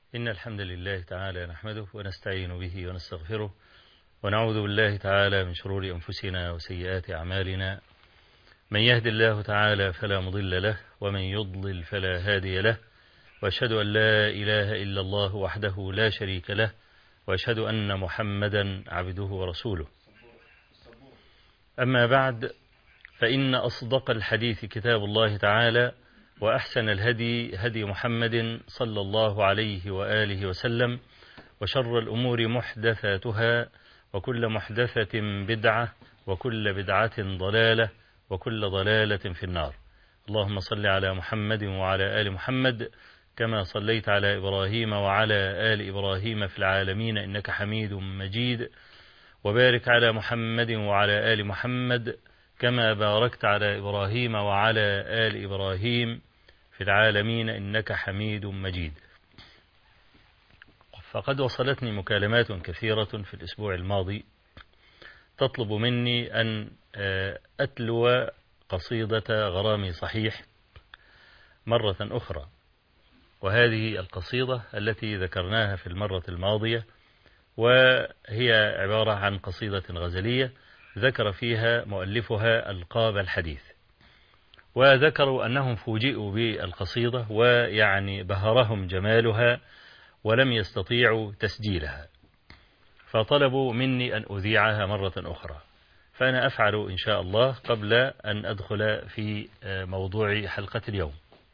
إن الحمد لله تعالى نحمده ونستعين به ونستغفره ونعوذ بالله تعالى من شرور أنفسنا وسيئات أعمالنا. من يهد الله تعالى فلا مضل له ومن يضلل فلا هادي له، وأشهد أن لا إله إلا الله وحده لا شريك له، وأشهد أن محمدا عبده ورسوله. أما بعد، فإن أصدق الحديث كتاب الله تعالى، وأحسن الهدي هدي محمد صلى الله عليه وآله وسلم، وشر الأمور محدثاتها، وكل محدثة بدعة، وكل بدعة ضلالة، وكل ضلالة في النار. اللهم صل على محمد وعلى آل محمد كما صليت على إبراهيم وعلى آل إبراهيم في العالمين إنك حميد مجيد، وبارك على محمد وعلى آل محمد كما باركت على إبراهيم وعلى آل إبراهيم في العالمين إنك حميد مجيد. فقد وصلتني مكالمات كثيرة في الأسبوع الماضي تطلب مني أن أتلو قصيدة غرامي صحيح مرة أخرى، وهذه القصيدة التي ذكرناها في المرة الماضية، وهي عبارة عن قصيدة غزلية ذكر فيها مؤلفها ألقاب الحديث، وذكروا أنهم فوجئوا بالقصيدة ويعني بهرهم جمالها ولم يستطيعوا تسجيلها، فطلبوا مني أن أذيعها مرة أخرى، فأنا أفعل إن شاء الله قبل أن أدخل في موضوع حلقة اليوم.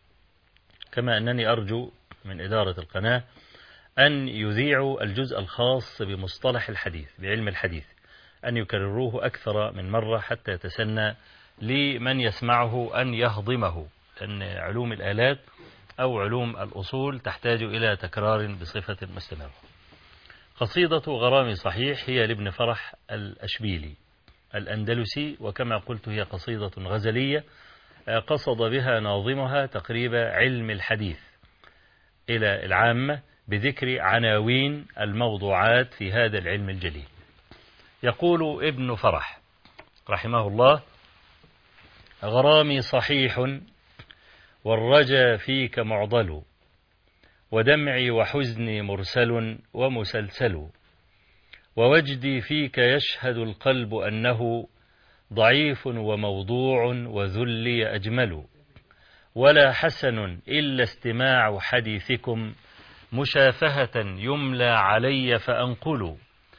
كما أنني أرجو من إدارة القناة أن يذيعوا الجزء الخاص بمصطلح الحديث بعلم الحديث، أن يكرروه أكثر من مرة حتى يتسنى لمن يسمعه أن يهضمه، لأن علوم الآلات أو علوم الأصول تحتاج إلى تكرار بصفة مستمرة. قصيدة غرامي صحيح هي لابن فرح الأشبيلي الأندلسي، وكما قلت هي قصيدة غزلية قصد بها ناظمها تقريب علم الحديث إلى العامة بذكر عناوين الموضوعات في هذا العلم الجليل. يقول ابن فرح رحمه الله: غرامي صحيح والرجا فيك معضل، ودمعي وحزني مرسل ومسلسل، ووجدي فيك يشهد القلب أنه ضعيف وموضوع وذلي أجمل، ولا حسن إلا استماع حديثكم مشافهة يملى علي فأنقل،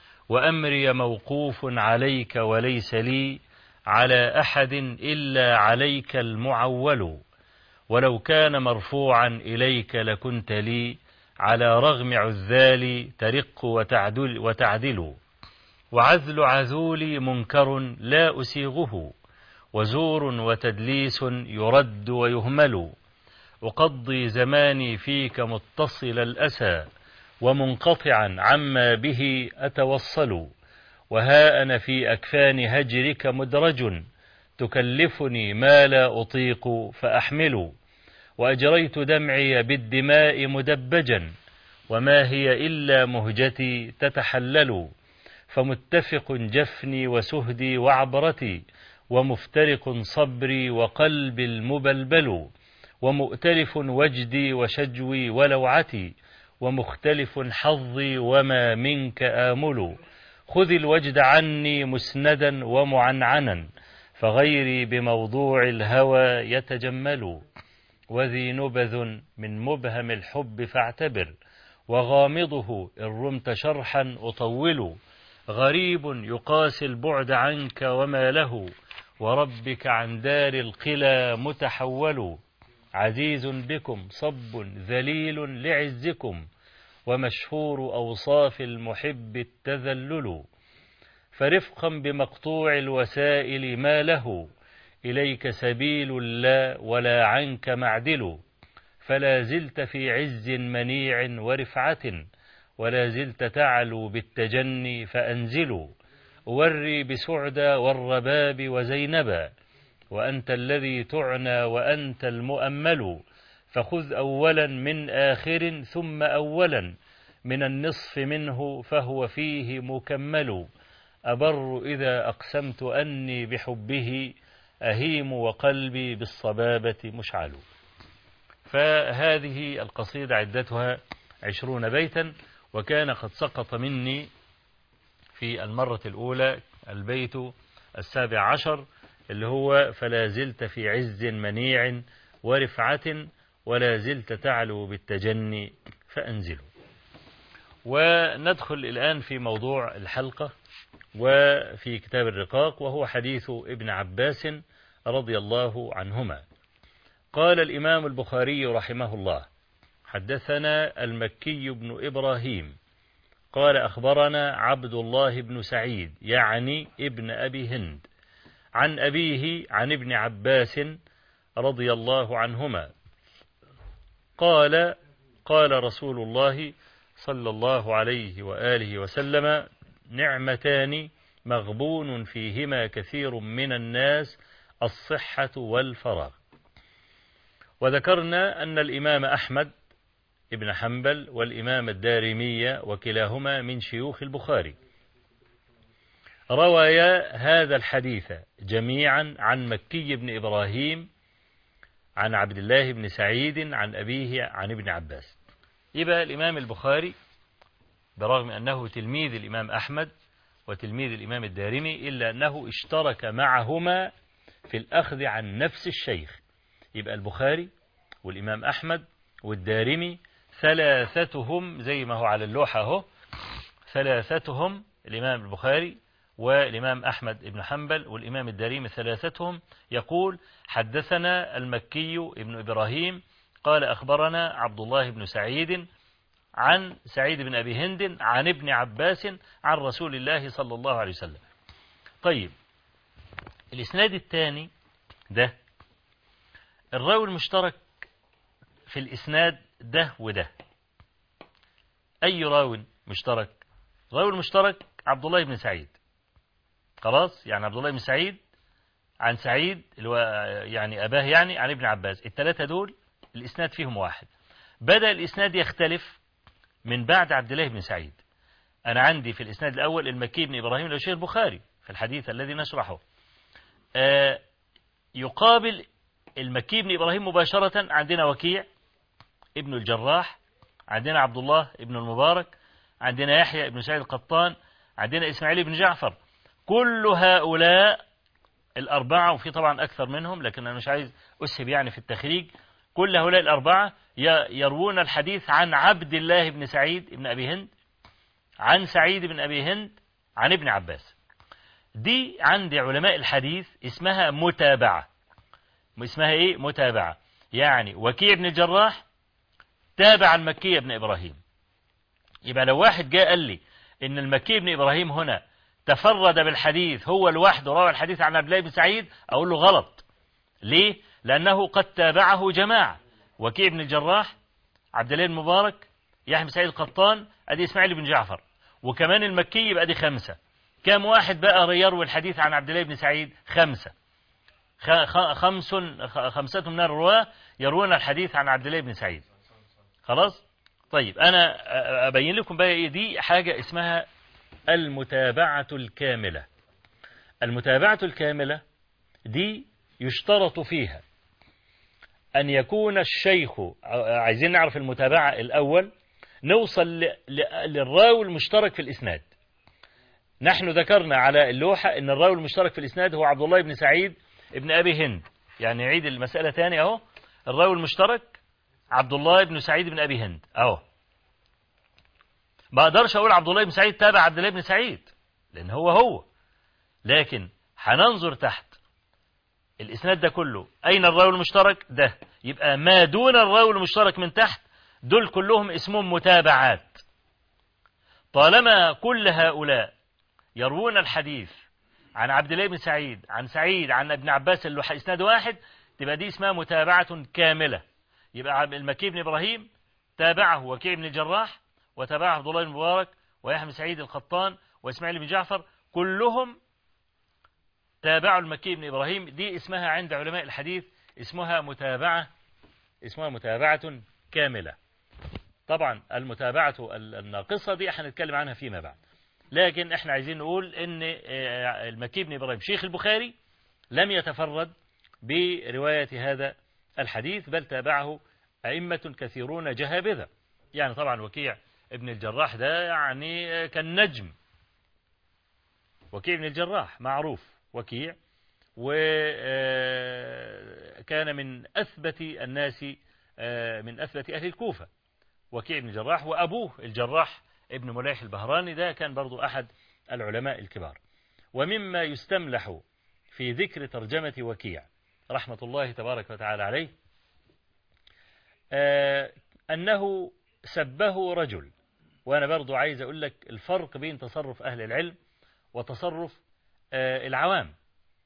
وأمري موقوف عليك وليس لي على أحد إلا عليك المعول، ولو كان مرفوعا إليك لكنت لي على رغم عذالي ترق وتعدل، وعذل عذولي منكر لا أسيغه، وزور وتدليس يرد ويهمل، أقضي زماني فيك متصل الأسى ومنقطعا عما به أتوصل، وها أنا في أكفان هجرك مدرج تكلفني ما لا أطيق فأحمل، وأجريت دمعي بالدماء مدبجا وما هي إلا مهجتي تتحلل، فمتفق جفني وسهدي وعبرتي، ومفترق صبري وقلبي المبلبل، ومؤتلف وجدي وشجوي ولوعتي، ومختلف حظي وما منك آمل، خذ الوجد عني مسندا ومعنعنا، فغيري بموضوع الهوى يتجمل، وذي نبذ من مبهم الحب فاعتبر، وغامضه إن رمت شرحا أطول، غريب يقاسي البعد عنك وما له، وربك عن دار القلى متحول، عزيز بكم صب ذليل لعزكم، ومشهور أوصاف المحب التذلل، فرفقا بمقطوع الوسائل ما له إليك سبيل لا ولا عنك معدل، فلا زلت في عز منيع ورفعة، ولا زلت تعلو بالتجني فأنزل، أوري بسعدى والرباب وزينبا، وأنت الذي تعنى وأنت المؤمل، فخذ أولا من آخر ثم أولا من النصف منه فهو فيه مكمل، أبر إذا أقسمت أني بحبه أهيم وقلبي بالصبابة مشعل. فهذه القصيدة عدتها 20 بيتا، وكان قد سقط مني في المرة الأولى البيت 17 اللي هو فلا زلت في عز منيع ورفعة ولا زلت تعلو بالتجني فأنزله. وندخل الآن في موضوع الحلقة وفي كتاب الرقاق، وهو حديث ابن عباس رضي الله عنهما. قال الإمام البخاري رحمه الله: حدثنا المكي بن إبراهيم قال أخبرنا عبد الله بن سعيد يعني ابن أبي هند عن أبيه عن ابن عباس رضي الله عنهما قال: قال رسول الله صلى الله عليه وآله وسلم: نعمتان مغبون فيهما كثير من الناس، الصحة والفراغ. وذكرنا أن الإمام أحمد ابن حنبل والإمام الدارمي وكلاهما من شيوخ البخاري روايا هذا الحديث جميعا عن مكي بن إبراهيم عن عبد الله بن سعيد عن أبيه عن ابن عباس. يبقى الإمام البخاري برغم أنه تلميذ الإمام أحمد وتلميذ الإمام الدارمي إلا أنه اشترك معهما في الأخذ عن نفس الشيخ. يبقى البخاري والإمام أحمد والدارمي ثلاثتهم زي ما هو على اللوحة اهو، ثلاثتهم الإمام البخاري والإمام أحمد بن حنبل والإمام الدارمي ثلاثتهم يقول: حدثنا المكي ابن إبراهيم قال أخبرنا عبد الله بن سعيد عن سعيد بن أبي هند عن ابن عباس عن رسول الله صلى الله عليه وسلم. طيب، الإسناد الثاني ده الراوي المشترك في الإسناد ده وده. أي راوي مشترك؟ راوي المشترك عبد الله بن سعيد، خلاص، يعني عبد الله بن سعيد عن سعيد اللي هو يعني أباه يعني عن ابن عباس. الثلاثة دول الإسناد فيهم واحد. بدأ الإسناد يختلف من بعد عبد الله بن سعيد. أنا عندي في الإسناد الأول المكي بن إبراهيم اللي هو شيخ البخاري في الحديث الذي نشرحه، يقابل المكي بن إبراهيم مباشرة عندنا وكيع ابن الجراح، عندنا عبد الله ابن المبارك، عندنا يحيى ابن سعيد القطان، عندنا إسماعيل بن جعفر. كل هؤلاء الأربعة، وفي طبعا أكثر منهم لكن أنا مش عايز أسهب يعني في التخريج، كل هؤلاء الأربعة يروون الحديث عن عبد الله بن سعيد ابن أبي هند عن سعيد بن أبي هند عن ابن عباس. دي عند علماء الحديث اسمها متابعة. اسمها إيه؟ متابعة. يعني وكيع بن الجراح تابع المكي بن إبراهيم. يبقى لو واحد جاء قال لي إن المكي بن إبراهيم هنا تفرد بالحديث هو لوحده روى الحديث عن عبد الله بن سعيد، أقول له غلط. ليه؟ لأنه قد تابعه جماعة: وكيع بن الجراح، عبد الله بن مبارك، يحيى بن سعيد القطان، أدي إسماعيل بن جعفر، وكمان المكي يبقى دي 5. كم واحد بقى يروي الحديث عن عبد الله بن سعيد؟ 5. 5 من الرواة يروون الحديث عن عبد الله بن سعيد. خلاص؟ طيب، أنا أبين لكم بقى إيه دي حاجة اسمها المتابعة الكاملة. المتابعة الكاملة دي يشترط فيها أن يكون الشيخ، عايزين نعرف المتابعة الأول، نوصل للراوي المشترك في الإسناد. نحن ذكرنا على اللوحة أن الراوي المشترك في الإسناد هو عبد الله بن سعيد ابن أبي هند. يعني عيد المسألة تاني أهو، الراوي المشترك عبد الله بن سعيد بن أبي هند أهو. ما أقدرش أقول عبد الله بن سعيد تابع عبد الله بن سعيد لأن هو، لكن هننظر تحت الإسناد ده كله أين الراوي المشترك ده. يبقى ما دون الراوي المشترك من تحت دول كلهم اسمهم متابعات. طالما كل هؤلاء يروون الحديث عن عبد الله بن سعيد عن سعيد عن ابن عباس اللي إسناد واحد، تبقى دي اسمها متابعة كاملة. يبقى المكي بن إبراهيم تابعه وكيع بن الجراح، وتابعه عبد الله بن مبارك، ويحيى بن سعيد القطان، وإسماعيل بن جعفر، كلهم تابعوا المكي بن إبراهيم. دي اسمها عند علماء الحديث اسمها متابعة كاملة. طبعا المتابعة الناقصة دي هنتكلم عنها فيما بعد، لكن احنا عايزين نقول ان المكي بن إبراهيم شيخ البخاري لم يتفرد برواية هذا الحديث، بل تابعه أئمة كثيرون جهابذة. يعني طبعا وكيع ابن الجراح ده يعني كان نجم. وكيع ابن الجراح معروف وكيع، وكان من أثبت الناس، من أثبت أهل الكوفة وكيع بن الجراح. وأبوه الجراح ابن مليح البهراني ده كان برضو أحد العلماء الكبار. ومما يستملح في ذكر ترجمة وكيع رحمة الله تبارك وتعالى عليه أنه سبه رجل. وأنا برضو عايز أقول لك الفرق بين تصرف أهل العلم وتصرف العوام.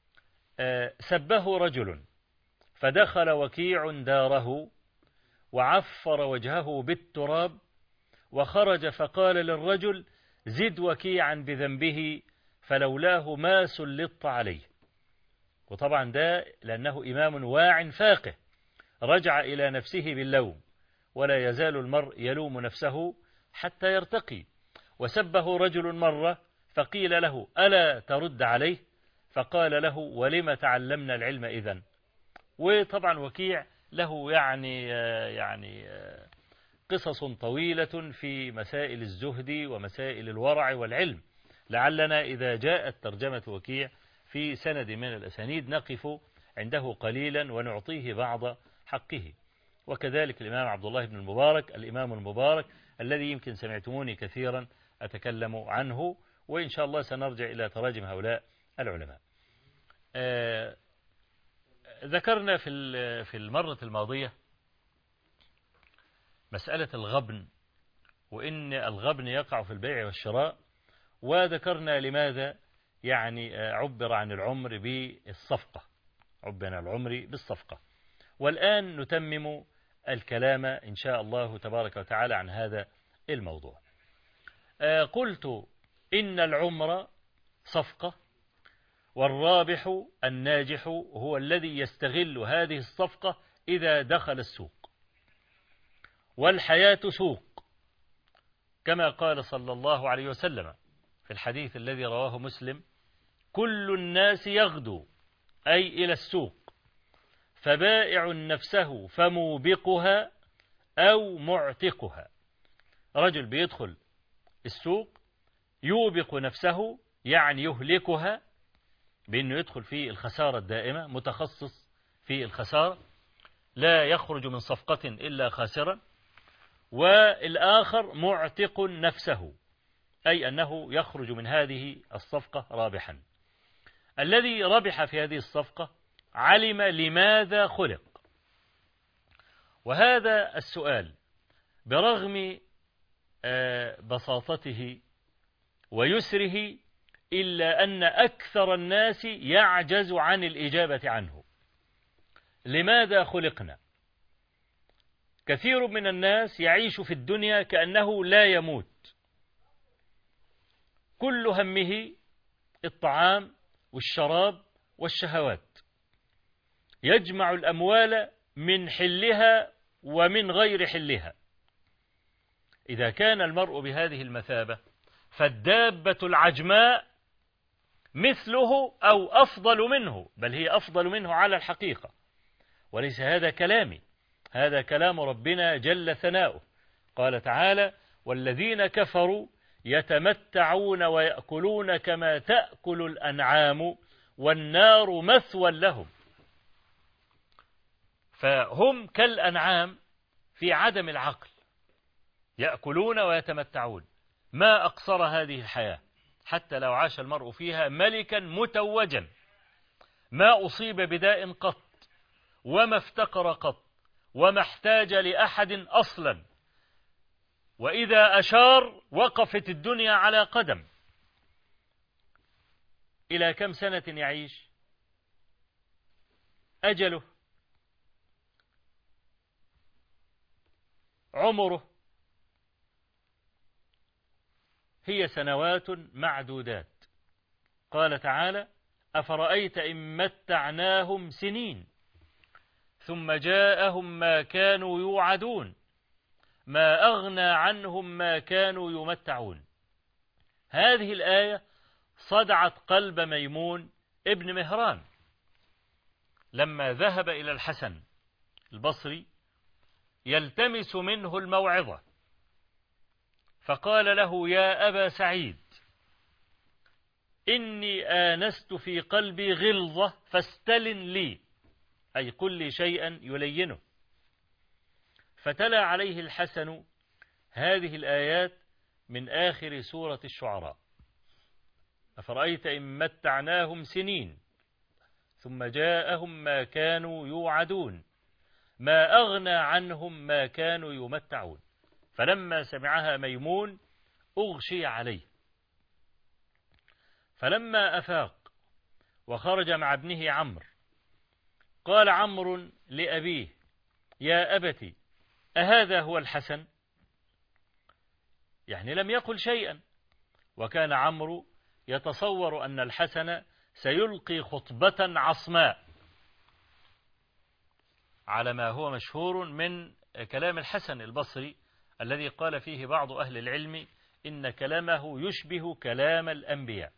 سبه رجل فدخل وكيع داره وعفر وجهه بالتراب وخرج فقال للرجل زد وكيعا بذنبه فلولاه ما سلطت عليه. وطبعا ده لأنه إمام واع فاقه رجع إلى نفسه باللوم، ولا يزال المرء يلوم نفسه حتى يرتقي. وسبه رجل مرة فقيل له ألا ترد عليه؟ فقال له ولم تعلمنا العلم إذن. وطبعا وكيع له يعني قصص طويلة في مسائل الزهد ومسائل الورع والعلم، لعلنا إذا جاءت ترجمة وكيع في سند من الأسانيد نقف عنده قليلا ونعطيه بعض حقه. وكذلك الإمام عبد الله بن المبارك، الإمام المبارك الذي يمكن سمعتموني كثيرا أتكلم عنه، وإن شاء الله سنرجع إلى تراجم هؤلاء العلماء. ذكرنا في المرة الماضية مسألة الغبن، وإن الغبن يقع في البيع والشراء، وذكرنا لماذا يعني عبر عن العمر بالصفقة، عبر عن العمر بالصفقة. والآن نتمم الكلام إن شاء الله تبارك وتعالى عن هذا الموضوع. قلت إن العمر صفقة، والرابح الناجح هو الذي يستغل هذه الصفقة إذا دخل السوق. والحياة سوق كما قال صلى الله عليه وسلم في الحديث الذي رواه مسلم: كل الناس يغدو أي إلى السوق، فبائع نفسه فموبقها أو معتقها. رجل بيدخل السوق يوبق نفسه يعني يهلكها بأنه يدخل في الخسارة الدائمة، متخصص في الخسارة لا يخرج من صفقة إلا خاسرا. والآخر معتق نفسه أي أنه يخرج من هذه الصفقة رابحا. الذي ربح في هذه الصفقة علم لماذا خلق. وهذا السؤال برغم بساطته ويسره إلا أن أكثر الناس يعجز عن الإجابة عنه. لماذا خلقنا؟ كثير من الناس يعيش في الدنيا كأنه لا يموت، كل همه الطعام والشراب والشهوات، يجمع الأموال من حلها ومن غير حلها. إذا كان المرء بهذه المثابة فالدابة العجماء مثله أو أفضل منه، بل هي أفضل منه على الحقيقة. وليس هذا كلامي، هذا كلام ربنا جل ثناؤه. قال تعالى: والذين كفروا يتمتعون ويأكلون كما تأكل الأنعام والنار مثوى لهم. فهم كالأنعام في عدم العقل، يأكلون ويتمتعون. ما أقصر هذه الحياة، حتى لو عاش المرء فيها ملكا متوجا ما أصيب بداء قط، وما افتقر قط، وما احتاج لأحد أصلا، وإذا أشار وقفت الدنيا على قدم. إلى كم سنة يعيش؟ أجله، عمره هي سنوات معدودات. قال تعالى: أفرأيت إن متعناهم سنين ثم جاءهم ما كانوا يوعدون ما أغنى عنهم ما كانوا يمتعون. هذه الآية صدعت قلب ميمون ابن مهران لما ذهب إلى الحسن البصري يلتمس منه الموعظة، فقال له: يا أبا سعيد، إني آنست في قلبي غلظة فاستلن لي، أي قل لي شيئا يلينه. فتلا عليه الحسن هذه الآيات من آخر سورة الشعراء: أفرأيت إن متعناهم سنين ثم جاءهم ما كانوا يوعدون ما أغنى عنهم ما كانوا يمتعون. فلما سمعها ميمون أغشي عليه، فلما أفاق وخرج مع ابنه عمرو قال عمرو لأبيه: يا أبت، أهذا هو الحسن؟ يعني لم يقل شيئا، وكان عمرو يتصور أن الحسن سيلقي خطبة عصماء على ما هو مشهور من كلام الحسن البصري الذي قال فيه بعض أهل العلم إن كلامه يشبه كلام الأنبياء.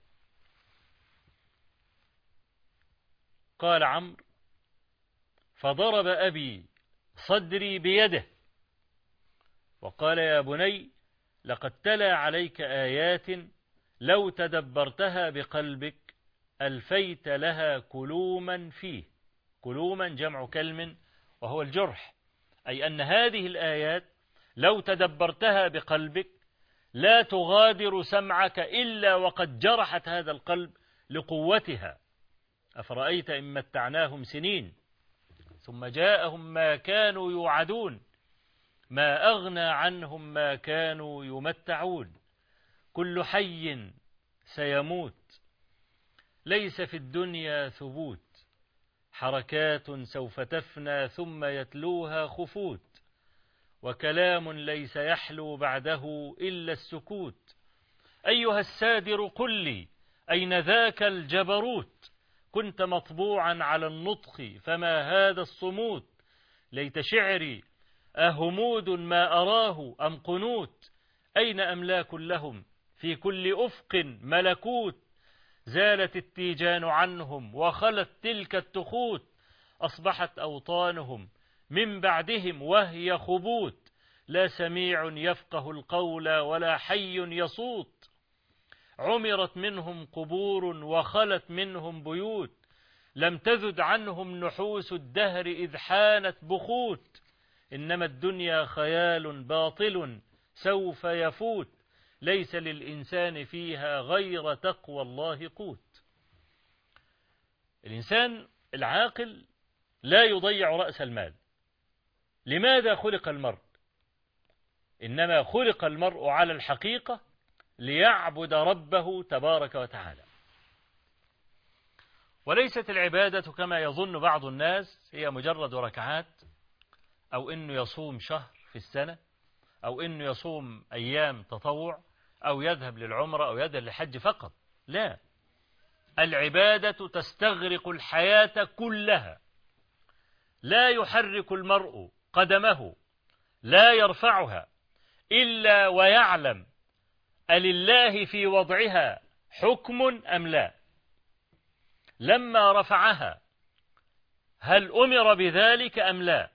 قال عمرو: فضرب أبي صدري بيده وقال: يا بني، لقد تلا عليك آيات لو تدبرتها بقلبك ألفيت لها كلوما فيه. كلوما جمع كلم وهو الجرح، أي أن هذه الآيات لو تدبرتها بقلبك لا تغادر سمعك إلا وقد جرحت هذا القلب لقوتها. أفرأيت إن متعناهم سنين ثم جاءهم ما كانوا يوعدون ما أغنى عنهم ما كانوا يمتعون. كل حي سيموت، ليس في الدنيا ثبوت، حركات سوف تفنى ثم يتلوها خفوت، وكلام ليس يحلو بعده إلا السكوت. أيها السادر قل لي أين ذاك الجبروت؟ كنت مطبوعا على النطق فما هذا الصمود؟ ليت شعري أهمود ما أراه أم قنوت؟ أين أملاك لهم في كل أفق ملكوت؟ زالت التيجان عنهم وخلت تلك التخوت، أصبحت أوطانهم من بعدهم وهي خبوت، لا سميع يفقه القول ولا حي يصوت. عمرت منهم قبور وخلت منهم بيوت، لم تذد عنهم نحوس الدهر إذ حانت بخوت. إنما الدنيا خيال باطل سوف يفوت، ليس للإنسان فيها غير تقوى الله قوت. الإنسان العاقل لا يضيع رأس المال. لماذا خلق المرء؟ إنما خلق المرء على الحقيقة ليعبد ربه تبارك وتعالى، وليست العبادة كما يظن بعض الناس هي مجرد ركعات، أو إنه يصوم شهر في السنة، أو إنه يصوم أيام تطوع، أو يذهب للعمرة أو يذهب للحج فقط. لا، العبادة تستغرق الحياة كلها. لا يحرك المرء قدمه، لا يرفعها إلا ويعلم ألله في وضعها حكم أم لا. لما رفعها هل أمر بذلك أم لا؟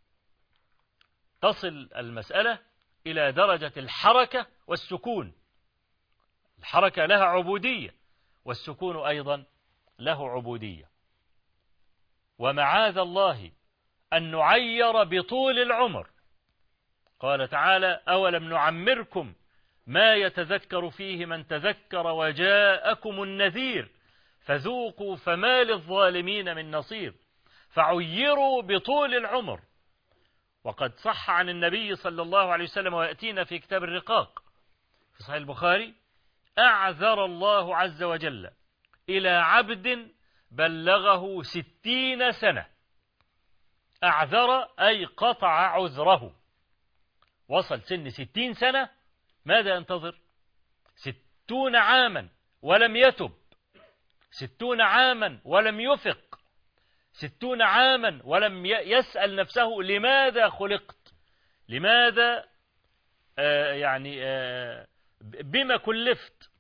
تصل المسألة إلى درجة الحركة والسكون. الحركة لها عبودية، والسكون أيضا له عبودية. ومعاذ الله أن نعير بطول العمر. قال تعالى: أولم نعمركم ما يتذكر فيه من تذكر وجاءكم النذير فذوقوا فما للظالمين من نصير. فعيروا بطول العمر. وقد صح عن النبي صلى الله عليه وسلم، ويأتينا في كتاب الرقاق في صحيح البخاري: أعذر الله عز وجل إلى عبد بلغه 60 سنة. أعذر أي قطع عذره، وصل سن 60 سنة، ماذا ينتظر؟ 60 عاما ولم يتب، 60 عاما ولم يفق، 60 عاما ولم يسأل نفسه لماذا خلقت، لماذا بما كلفت.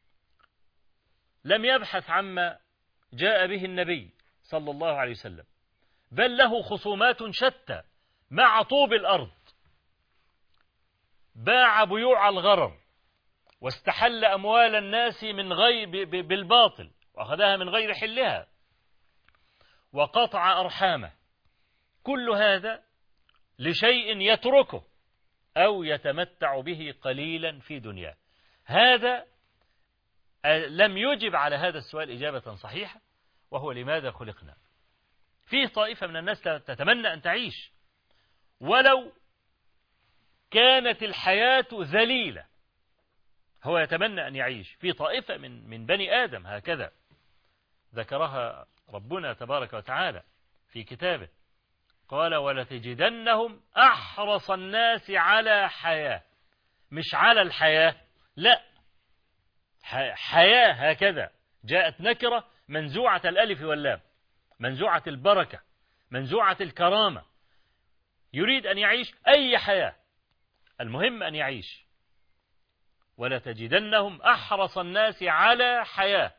لم يبحث عما جاء به النبي صلى الله عليه وسلم، بل له خصومات شتى مع طوب الأرض. باع بيوع الغرر واستحل أموال الناس بالباطل وأخذها من غير حلها وقطع أرحامه، كل هذا لشيء يتركه أو يتمتع به قليلا في دنياه. هذا لم يجب على هذا السؤال إجابة صحيحة، وهو لماذا خلقنا. فيه طائفة من الناس تتمنى أن تعيش ولو كانت الحياة ذليلة، هو يتمنى أن يعيش. في طائفة من بني آدم هكذا ذكرها ربنا تبارك وتعالى في كتابه، قال ولتجدنهم أحرص الناس على حياة، مش على الحياة، لا، حياة هكذا جاءت نكرة منزوعة الألف واللام، منزوعة البركة، منزوعة الكرامة، يريد أن يعيش أي حياة، المهم أن يعيش. ولتجدنهم أحرص الناس على حياة،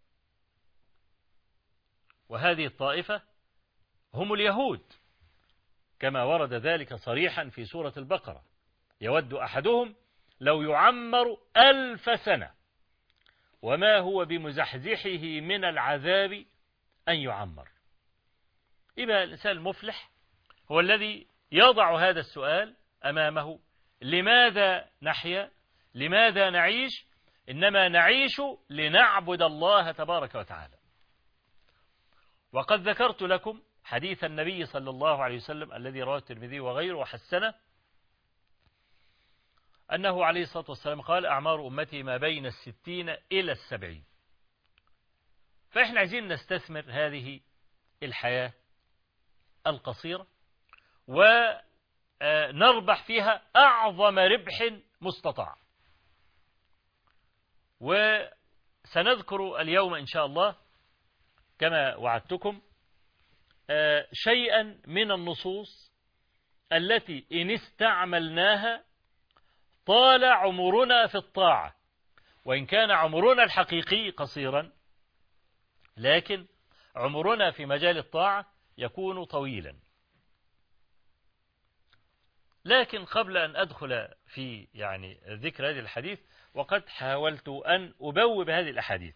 وهذه الطائفة هم اليهود كما ورد ذلك صريحا في سورة البقرة، يود أحدهم لو يعمر 1000 سنة وما هو بمزحزحه من العذاب أن يعمر. يبقى الإنسان المفلح هو الذي يضع هذا السؤال أمامه: لماذا نحيا؟ لماذا نعيش؟ إنما نعيش لنعبد الله تبارك وتعالى. وقد ذكرت لكم حديث النبي صلى الله عليه وسلم الذي رواه الترمذي وغيره وحسنه، أنه عليه الصلاة والسلام قال: أعمار أمتي ما بين 60 إلى 70. فإحنا عايزين نستثمر هذه الحياة القصيرة ونربح فيها أعظم ربح مستطاع. وسنذكر اليوم إن شاء الله كما وعدتكم شيئا من النصوص التي إن استعملناها طال عمرنا في الطاعة، وإن كان عمرنا الحقيقي قصيرا لكن عمرنا في مجال الطاعة يكون طويلا. لكن قبل أن أدخل في ذكر هذه الحديث، وقد حاولت أن أبوب هذه الأحاديث،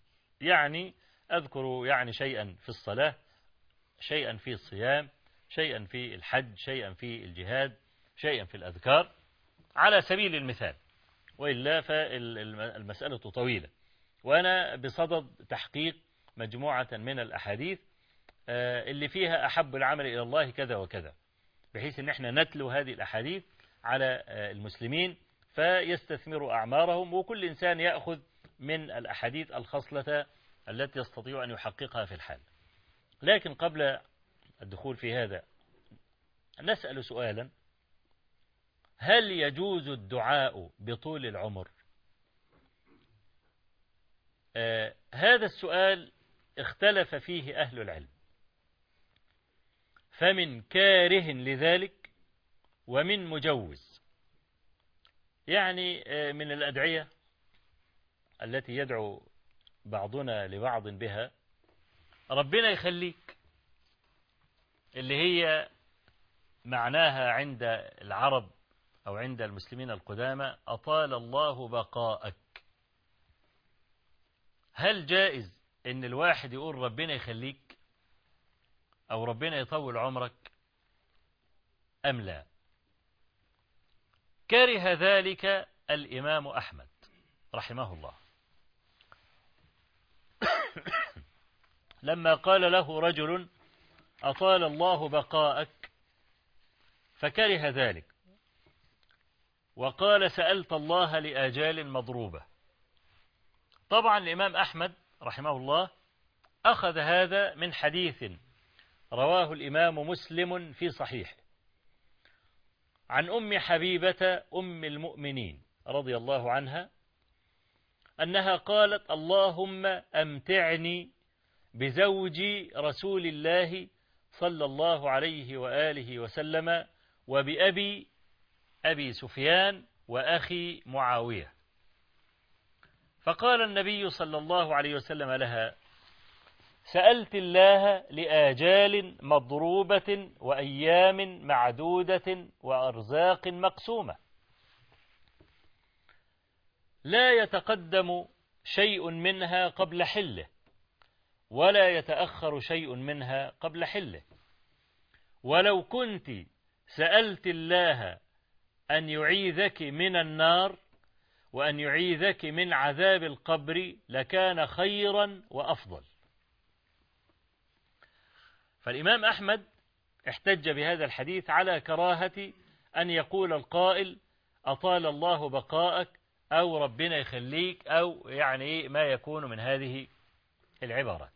أذكر شيئا في الصلاة، شيئا في الصيام، شيئا في الحج، شيئا في الجهاد، شيئا في الأذكار على سبيل المثال، وإلا فالمسألة طويلة، وأنا بصدد تحقيق مجموعة من الأحاديث اللي فيها أحب العمل إلى الله كذا وكذا، بحيث أن احنا نتلو هذه الأحاديث على المسلمين فيستثمروا أعمارهم، وكل إنسان يأخذ من الأحاديث الخصلة التي يستطيع أن يحققها في الحال. لكن قبل الدخول في هذا نسأل سؤالا: هل يجوز الدعاء بطول العمر؟ هذا السؤال اختلف فيه أهل العلم، فمن كاره لذلك ومن مجوز. من الأدعية التي يدعو بعضنا لبعض بها: ربنا يخليك، اللي هي معناها عند العرب أو عند المسلمين القدامى أطال الله بقاءك. هل جائز إن الواحد يقول ربنا يخليك أو ربنا يطول عمرك أم لا؟ كره ذلك الإمام أحمد رحمه الله لما قال له رجل: أطال الله بقاءك، فكره ذلك وقال: سألت الله لآجال مضروبة. طبعا الإمام أحمد رحمه الله أخذ هذا من حديث رواه الإمام مسلم في صحيحه عن أم حبيبة أم المؤمنين رضي الله عنها أنها قالت: اللهم أمتعني بزوج رسول الله صلى الله عليه وآله وسلم وبأبي أبي سفيان وأخي معاوية. فقال النبي صلى الله عليه وسلم لها: سألت الله لآجال مضروبة وأيام معدودة وأرزاق مقسومة. لا يتقدم شيء منها قبل حله، ولا يتأخر شيء منها قبل حله. ولو كنت سألت الله أن يعيذك من النار وأن يعيذك من عذاب القبر لكان خيرا وأفضل. فالإمام أحمد احتج بهذا الحديث على كراهة أن يقول القائل أطال الله بقاءك أو ربنا يخليك أو يعني ما يكون من هذه العبارات.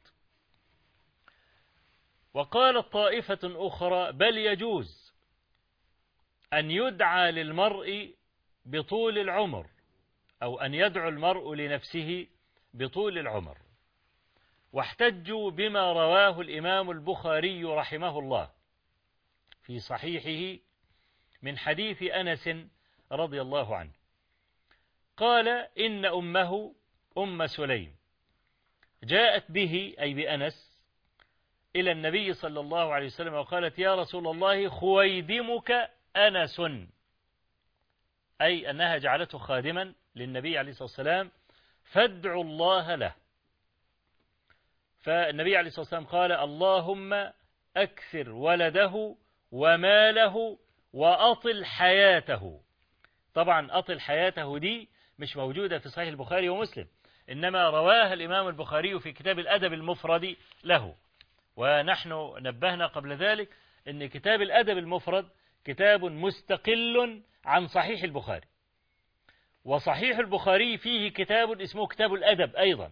وقالت طائفة أخرى بل يجوز أن يدعى للمرء بطول العمر، أو أن يدعو المرء لنفسه بطول العمر، واحتجوا بما رواه الإمام البخاري رحمه الله في صحيحه من حديث أنس رضي الله عنه قال إن أمه أم سليم جاءت به أي بأنس إلى النبي صلى الله عليه وسلم وقالت يا رسول الله خويدمك أنس، أي أنها جعلته خادما للنبي عليه الصلاة والسلام فادعوا الله له. فالنبي عليه الصلاة والسلام قال اللهم أكثر ولده وماله وأطل حياته. طبعا أطل حياته دي مش موجودة في صحيح البخاري ومسلم، إنما رواها الإمام البخاري في كتاب الأدب المفرد له. ونحن نبهنا قبل ذلك أن كتاب الأدب المفرد كتاب مستقل عن صحيح البخاري، وصحيح البخاري فيه كتاب اسمه كتاب الأدب أيضا.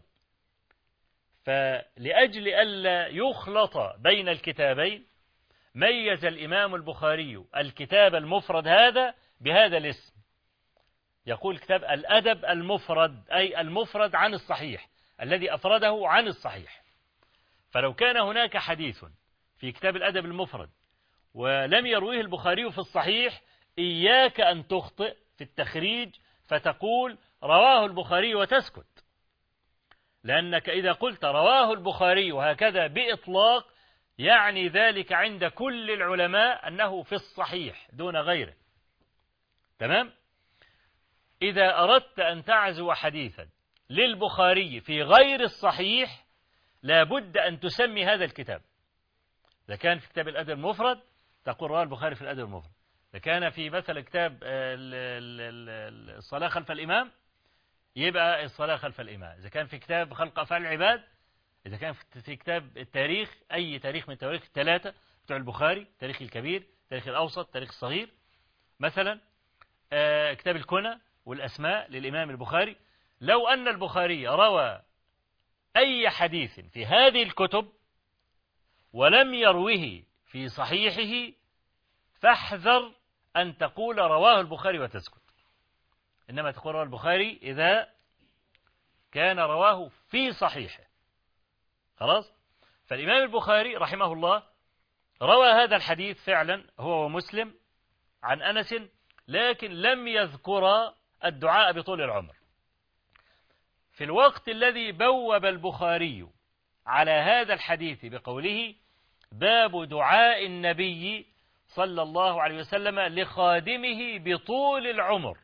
فلأجل ألا يخلط بين الكتابين ميز الإمام البخاري الكتاب المفرد هذا بهذا الاسم، يقول كتاب الأدب المفرد، أي المفرد عن الصحيح الذي أفرده عن الصحيح. فلو كان هناك حديث في كتاب الأدب المفرد ولم يرويه البخاري في الصحيح إياك أن تخطئ في التخريج فتقول رواه البخاري وتسكت، لأنك إذا قلت رواه البخاري وهكذا بإطلاق يعني ذلك عند كل العلماء أنه في الصحيح دون غيره. تمام؟ إذا أردت أن تعزو حديثا للبخاري في غير الصحيح لابد أن تسمي هذا الكتاب. إذا كان في كتاب الأدب المفرد تقول رواه البخاري في الأدب المفرد. إذا كان في مثلا كتاب الصلاة خلف الإمام يبقى الصلاة خلف الإمام. إذا كان في كتاب خلق أفعال العباد، إذا كان في كتاب التاريخ أي تاريخ من التواريخ الثلاثة بتوع البخاري، التاريخ الكبير، التاريخ الأوسط، التاريخ الصغير مثلا، كتاب الكنى والأسماء للإمام البخاري. لو أن البخاري روى أي حديث في هذه الكتب ولم يروه في صحيحه فاحذر أن تقول رواه البخاري وتسكت، إنما تقول رواه البخاري إذا كان رواه في صحيحه. خلاص؟ فالإمام البخاري رحمه الله روى هذا الحديث فعلا هو ومسلم عن أنس، لكن لم يذكر الدعاء بطول العمر. في الوقت الذي بوب البخاري على هذا الحديث بقوله باب دعاء النبي صلى الله عليه وسلم لخادمه بطول العمر.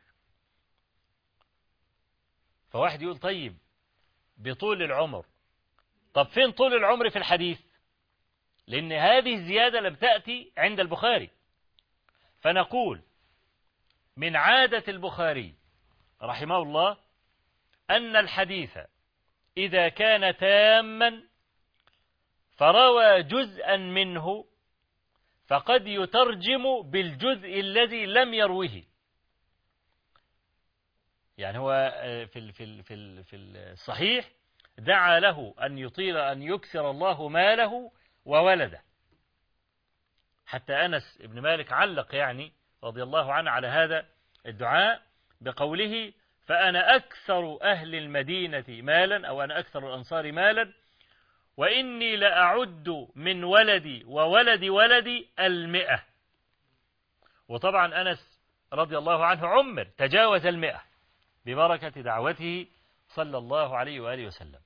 فواحد يقول طيب بطول العمر، طب فين طول العمر في الحديث؟ لأن هذه الزيادة لم تأتي عند البخاري. فنقول من عادة البخاري رحمه الله أن الحديث إذا كان تاما فروى جزءا منه فقد يترجم بالجزء الذي لم يروه. يعني هو في الصحيح دعا له أن يطيل أن يكثر الله ماله وولده، حتى أنس بن مالك علق يعني رضي الله عنه على هذا الدعاء بقوله فأنا أكثر أهل المدينة مالا أو أنا أكثر الأنصار مالا وإني لأعد من ولدي وولد ولدي 100. وطبعا أنس رضي الله عنه عمر تجاوز 100 ببركة دعوته صلى الله عليه وآله وسلم.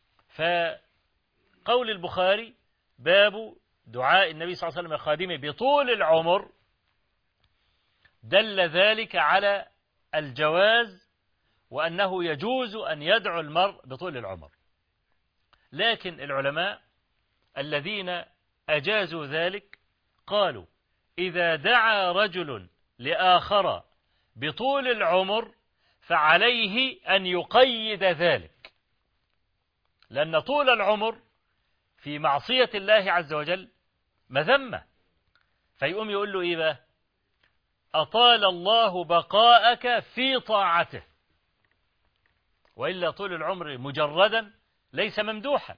فقول البخاري باب دعاء النبي صلى الله عليه وسلم خادمه بطول العمر دل ذلك على الجواز وأنه يجوز أن يدعو المرء بطول العمر. لكن العلماء الذين أجازوا ذلك قالوا إذا دعا رجل لآخر بطول العمر فعليه أن يقيد ذلك، لأن طول العمر في معصية الله عز وجل مذمة، فيقوم يقول له إيه بقى؟ أطال الله بقاءك في طاعته، وإلا طول العمر مجردا ليس ممدوحا.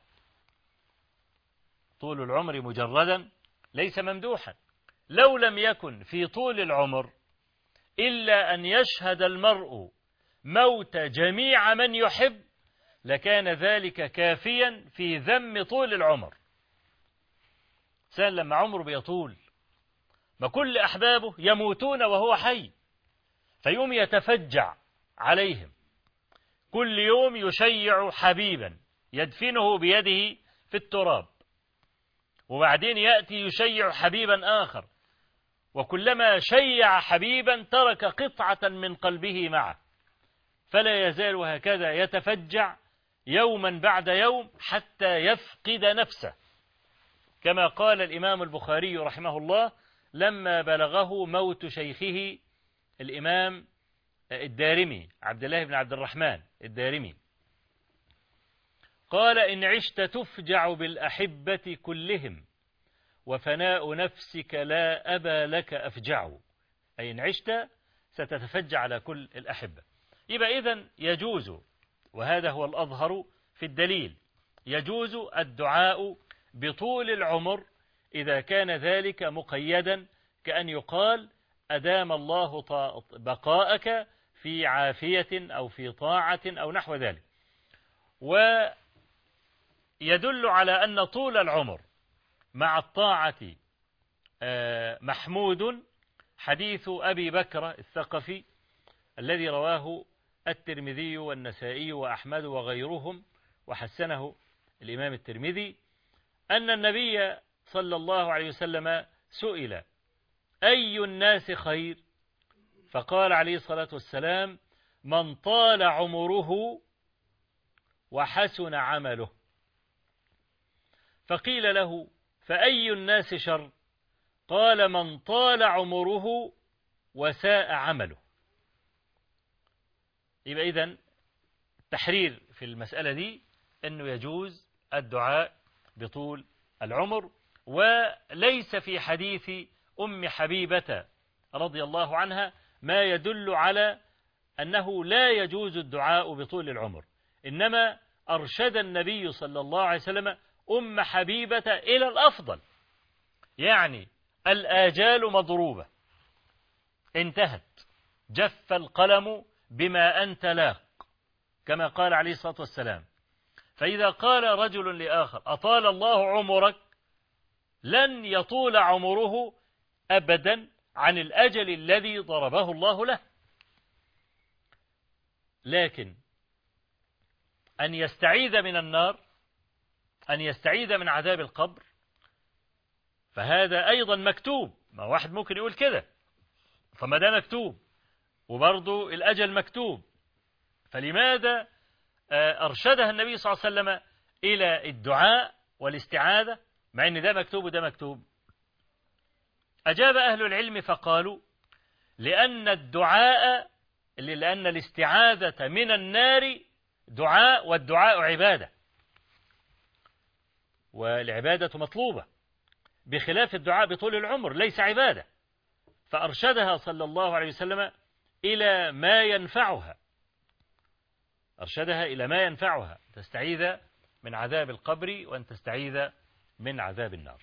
طول العمر مجردا ليس ممدوحا. لو لم يكن في طول العمر إلا أن يشهد المرء موت جميع من يحب لكان ذلك كافيا في ذم طول العمر. إنسان لما عمره بيطول ما كل أحبابه يموتون وهو حي، فيوم يتفجع عليهم، كل يوم يشيع حبيبا يدفنه بيده في التراب، وبعدين يأتي يشيع حبيبا آخر، وكلما شيع حبيبا ترك قطعة من قلبه معه، فلا يزال هكذا يتفجع يوما بعد يوم حتى يفقد نفسه، كما قال الإمام البخاري رحمه الله لما بلغه موت شيخه الإمام الدارمي عبد الله بن عبد الرحمن الدارمي، قال إن عشت تفجع بالأحبة كلهم وفناء نفسك لا أبا لك أفجع، أي إن عشت ستتفجع على كل الأحبة. يبقى إذن يجوز، وهذا هو الأظهر في الدليل، يجوز الدعاء بطول العمر إذا كان ذلك مقيدا، كأن يقال أدام الله بقاءك في عافية أو في طاعة أو نحو ذلك. ويدل على أن طول العمر مع الطاعة محمود حديث أبي بكر الثقفي الذي رواه الترمذي والنسائي وأحمد وغيرهم وحسنه الإمام الترمذي، أن النبي صلى الله عليه وسلم سئل أي الناس خير؟ فقال عليه الصلاة والسلام من طال عمره وحسن عمله. فقيل له فأي الناس شر؟ قال من طال عمره وساء عمله. يبقى إذن التحرير في المسألة دي أنه يجوز الدعاء بطول العمر، وليس في حديث أم حبيبة رضي الله عنها ما يدل على أنه لا يجوز الدعاء بطول العمر، إنما أرشد النبي صلى الله عليه وسلم أم حبيبة إلى الأفضل، يعني الآجال مضروبة انتهت، جف القلم بما أنت لاق، كما قال عليه الصلاة والسلام. فإذا قال رجل لآخر أطال الله عمرك لن يطول عمره أبدا عن الأجل الذي ضربه الله له، لكن أن يستعيذ من النار، أن يستعيذ من عذاب القبر، فهذا أيضا مكتوب. ما واحد ممكن يقول كده، فما ده مكتوب وبرضه الأجل مكتوب، فلماذا أرشدها النبي صلى الله عليه وسلم إلى الدعاء والاستعاذة مع أن ده مكتوب وده مكتوب؟ أجاب أهل العلم فقالوا لأن الاستعاذة من النار دعاء، والدعاء عبادة، والعبادة مطلوبة، بخلاف الدعاء بطول العمر ليس عبادة. فأرشدها صلى الله عليه وسلم إلى ما ينفعها، أرشدها إلى ما ينفعها، تستعيذ من عذاب القبر وأن تستعيذ من عذاب النار.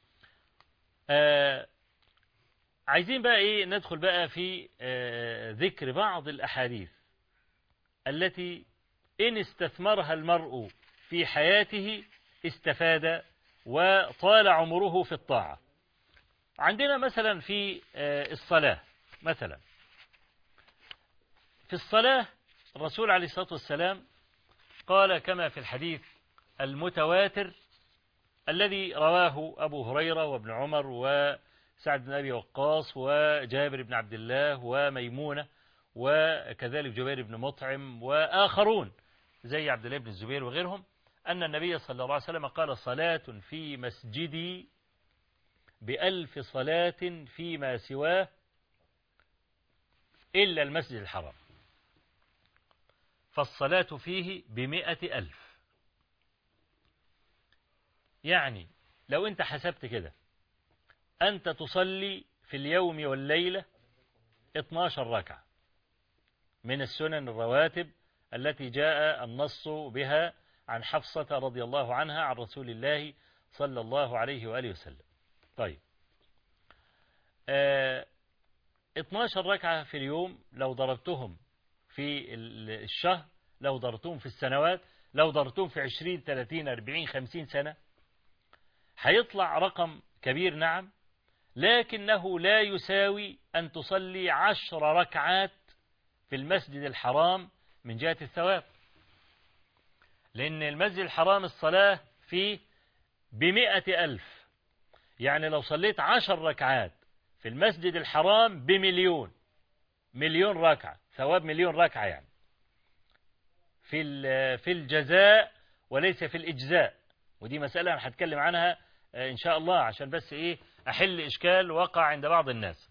عايزين بقى إيه ندخل بقى في ذكر بعض الأحاديث التي إن استثمرها المرء في حياته استفاد وطال عمره في الطاعة. عندنا مثلا في الصلاة، مثلا في الصلاة الرسول عليه الصلاة والسلام قال كما في الحديث المتواتر الذي رواه أبو هريرة وابن عمر وسعد بن أبي وقاص وجابر بن عبد الله وميمونة وكذلك جبير بن مطعم وآخرون زي عبد الله بن الزبير وغيرهم، أن النبي صلى الله عليه وسلم قال: صلاة في مسجدي ب1000 صلاة فيما سواه إلا المسجد الحرام. فالصلاة فيه ب100,000. يعني لو أنت حسبت كده، أنت تصلي في اليوم والليلة 12 ركعة من السنن الرواتب التي جاء النص بها عن حفصة رضي الله عنها عن رسول الله صلى الله عليه وآله وسلم. طيب 12 ركعة في اليوم لو ضربتهم في الشهر، لو ضربتهم في السنوات، لو ضربتهم في 20 30 40 50 سنة، هيطلع رقم كبير نعم، لكنه لا يساوي أن تصلي 10 ركعات في المسجد الحرام من جهة الثواب. لأن المسجد الحرام الصلاة فيه ب100,000. يعني لو صليت 10 ركعات في المسجد الحرام ب1,000,000، 1,000,000 ركعة، ثواب 1,000,000 ركعة يعني في الجزاء وليس في الإجزاء. ودي مسألة أنا هتكلم عنها إن شاء الله، عشان بس أحل إشكال وقع عند بعض الناس.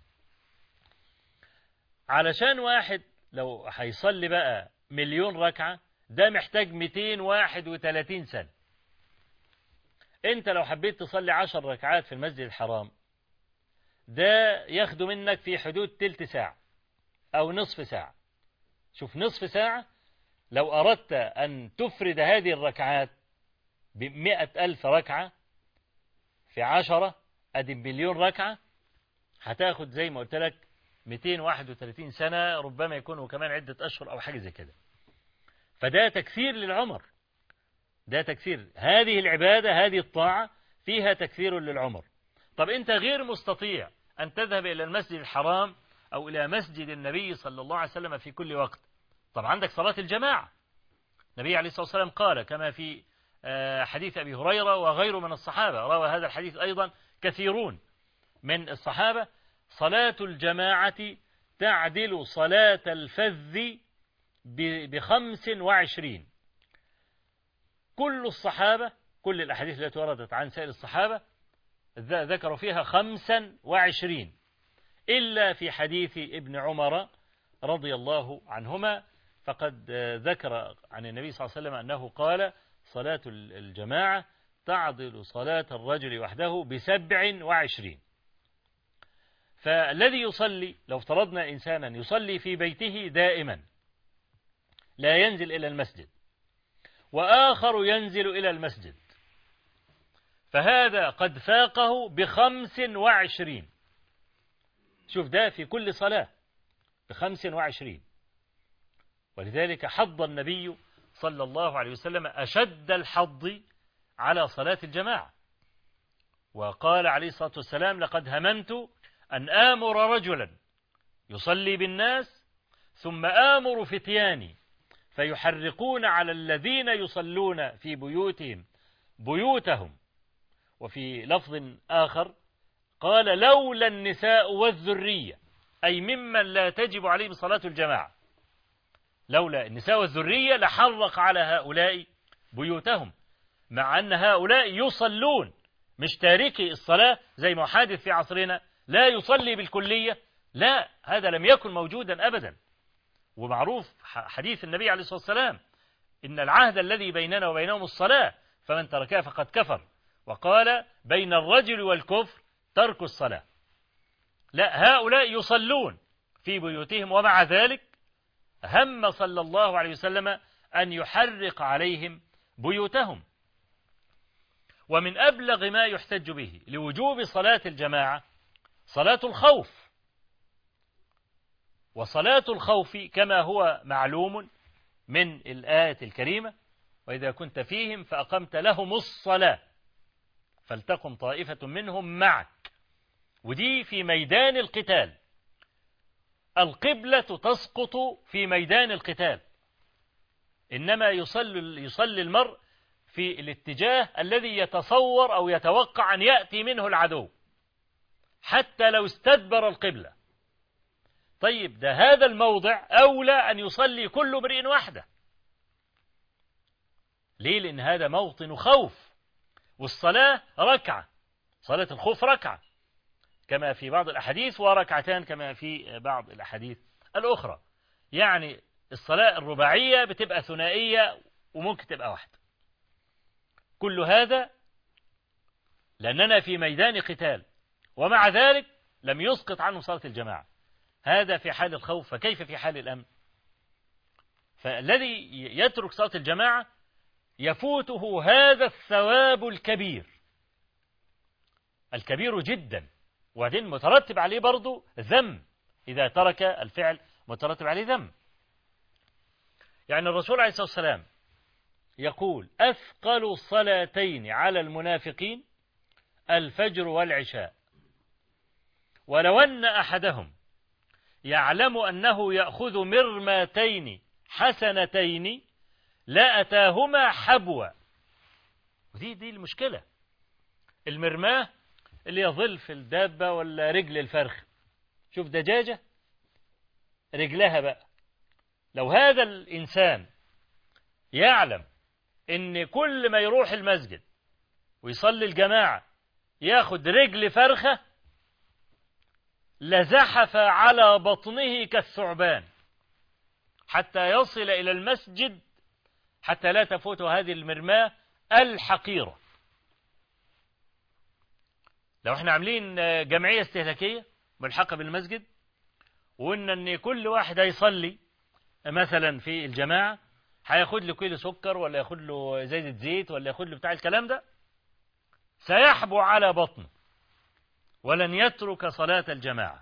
علشان واحد لو هيصلي بقى 1,000,000 ركعة، ده محتاج 231 سنة. انت لو حبيت تصلي 10 ركعات في المسجد الحرام، ده ياخد منك في حدود تلت ساعة أو نصف ساعة. شوف، نصف ساعة لو أردت أن تفرد هذه الركعات ب100,000 ركعة في 10 أدي 1,000,000 ركعة، هتاخد زي ما قلت لك 231 سنة، ربما يكونوا كمان عدة أشهر أو حاجة زي كده. فده تكثير للعمر، ده تكثير. هذه العبادة، هذه الطاعة فيها تكثير للعمر. طب أنت غير مستطيع أن تذهب إلى المسجد الحرام أو إلى مسجد النبي صلى الله عليه وسلم في كل وقت. طب عندك صلاة الجماعة. النبي عليه الصلاة والسلام قال كما في حديث أبي هريرة وغيره من الصحابة، روى هذا الحديث أيضا كثيرون من الصحابة: صلاة الجماعة تعدل صلاة الفذ ب25. كل الصحابة، كل الأحاديث التي وردت عن سائر الصحابة ذكروا فيها 25، إلا في حديث ابن عمر رضي الله عنهما، فقد ذكر عن النبي صلى الله عليه وسلم أنه قال: صلاة الجماعة تعدل صلاة الرجل وحده ب27. فالذي يصلي، لو افترضنا إنسانا يصلي في بيته دائما لا ينزل إلى المسجد، وآخر ينزل إلى المسجد، فهذا قد فاقه ب25. شوف، ده في كل صلاة ب25. ولذلك حض النبي صلى الله عليه وسلم أشد الحض على صلاة الجماعة، وقال عليه الصلاة والسلام: لقد هممت أن آمر رجلا يصلي بالناس ثم آمر فتياني فيحرقون على الذين يصلون في بيوتهم. وفي لفظ آخر قال: لولا النساء والذرية، أي ممن لا تجب عليهم صلاة الجماعة، لولا النساء والذرية لحرق على هؤلاء بيوتهم، مع أن هؤلاء يصلون، مش تاركي الصلاة زي ما حادث في عصرنا، لا يصلي بالكلية، لا، هذا لم يكن موجودا أبدا. ومعروف حديث النبي عليه الصلاة والسلام: إن العهد الذي بيننا وبينهم الصلاة، فمن تركها فقد كفر. وقال: بين الرجل والكفر ترك الصلاة. لا، هؤلاء يصلون في بيوتهم، ومع ذلك هم صلى الله عليه وسلم أن يحرق عليهم بيوتهم. ومن أبلغ ما يحتج به لوجوب صلاة الجماعة صلاة الخوف. وصلاة الخوف كما هو معلوم من الآية الكريمة: وإذا كنت فيهم فأقمت لهم الصلاة فلتقم طائفة منهم معك. ودي في ميدان القتال، القبلة تسقط في ميدان القتال، إنما يصلي المرء في الاتجاه الذي يتصور أو يتوقع أن يأتي منه العدو، حتى لو استدبر القبلة. طيب ده هذا الموضع أولى أن يصلي كل امرئ وحده. ليه؟ لأن هذا موطن خوف، والصلاة ركعة، صلاة الخوف ركعة كما في بعض الأحاديث، وركعتان كما في بعض الأحاديث الأخرى. يعني الصلاة الرباعية بتبقى ثنائية وممكن تبقى واحدة. كل هذا لأننا في ميدان قتال، ومع ذلك لم يسقط عنه صلاة الجماعة. هذا في حال الخوف، فكيف في حال الأمن؟ فالذي يترك صلاة الجماعة يفوته هذا الثواب الكبير الكبير جدا، وبعدين مترتب عليه برضو ذم. إذا ترك الفعل مترتب عليه ذم. يعني الرسول عليه الصلاة والسلام يقول: أثقل صلاتين على المنافقين الفجر والعشاء، ولو أن أحدهم يعلم أنه يأخذ مرماتين حسنتين لأتاهما حبوا. ودي المشكلة. المرماه اللي يظل في الدابة ولا رجل الفرخ. شوف دجاجة رجلها بقى، لو هذا الإنسان يعلم إن كل ما يروح المسجد ويصلي الجماعة ياخد رجل فرخة لزحف على بطنه كالثعبان حتى يصل إلى المسجد حتى لا تفوته هذه المرماة الحقيرة. لو احنا عاملين جمعية استهلاكية ملحقة بالمسجد، وقلنا ان كل واحد هيصلي مثلا في الجماعة هياخد له كيلو سكر ولا ياخد له زيت زيت ولا ياخد له بتاع الكلام ده، سيحبو على بطنه ولن يترك صلاة الجماعة.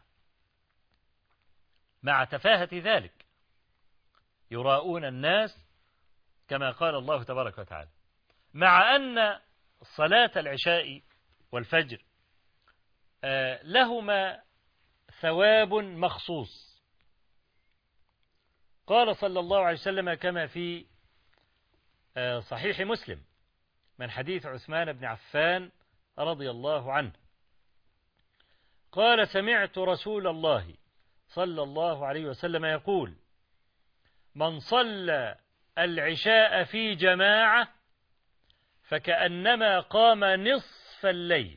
مع تفاهة ذلك يراؤون الناس كما قال الله تبارك وتعالى، مع أن صلاة العشاء والفجر لهما ثواب مخصوص. قال صلى الله عليه وسلم كما في صحيح مسلم من حديث عثمان بن عفان رضي الله عنه قال: سمعت رسول الله صلى الله عليه وسلم يقول: من صلى العشاء في جماعة فكأنما قام نصف الليل،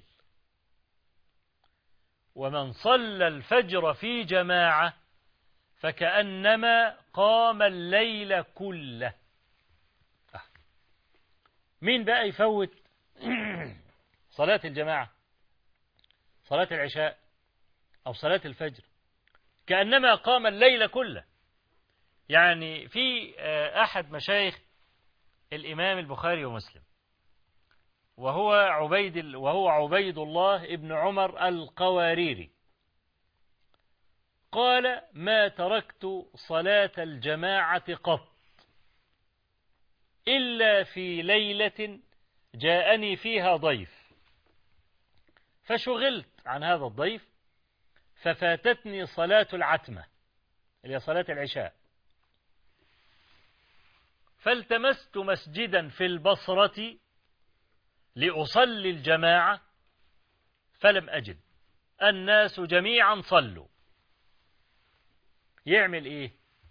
ومن صلى الفجر في جماعة فكأنما قام الليل كله. مين بقى يفوت صلاة الجماعة، صلاة العشاء أو صلاة الفجر؟ كأنما قام الليل كله. يعني في أحد مشايخ الإمام البخاري ومسلم وهو عبيد الله ابن عمر القواريري، قال: ما تركت صلاة الجماعة قط إلا في ليلة جاءني فيها ضيف فشغلت عن هذا الضيف ففاتتني صلاة العتمة اللي هي صلاة العشاء، فالتمست مسجدا في البصرة لأصلي الجماعة فلم أجد، الناس جميعا صلوا. يعمل إيه؟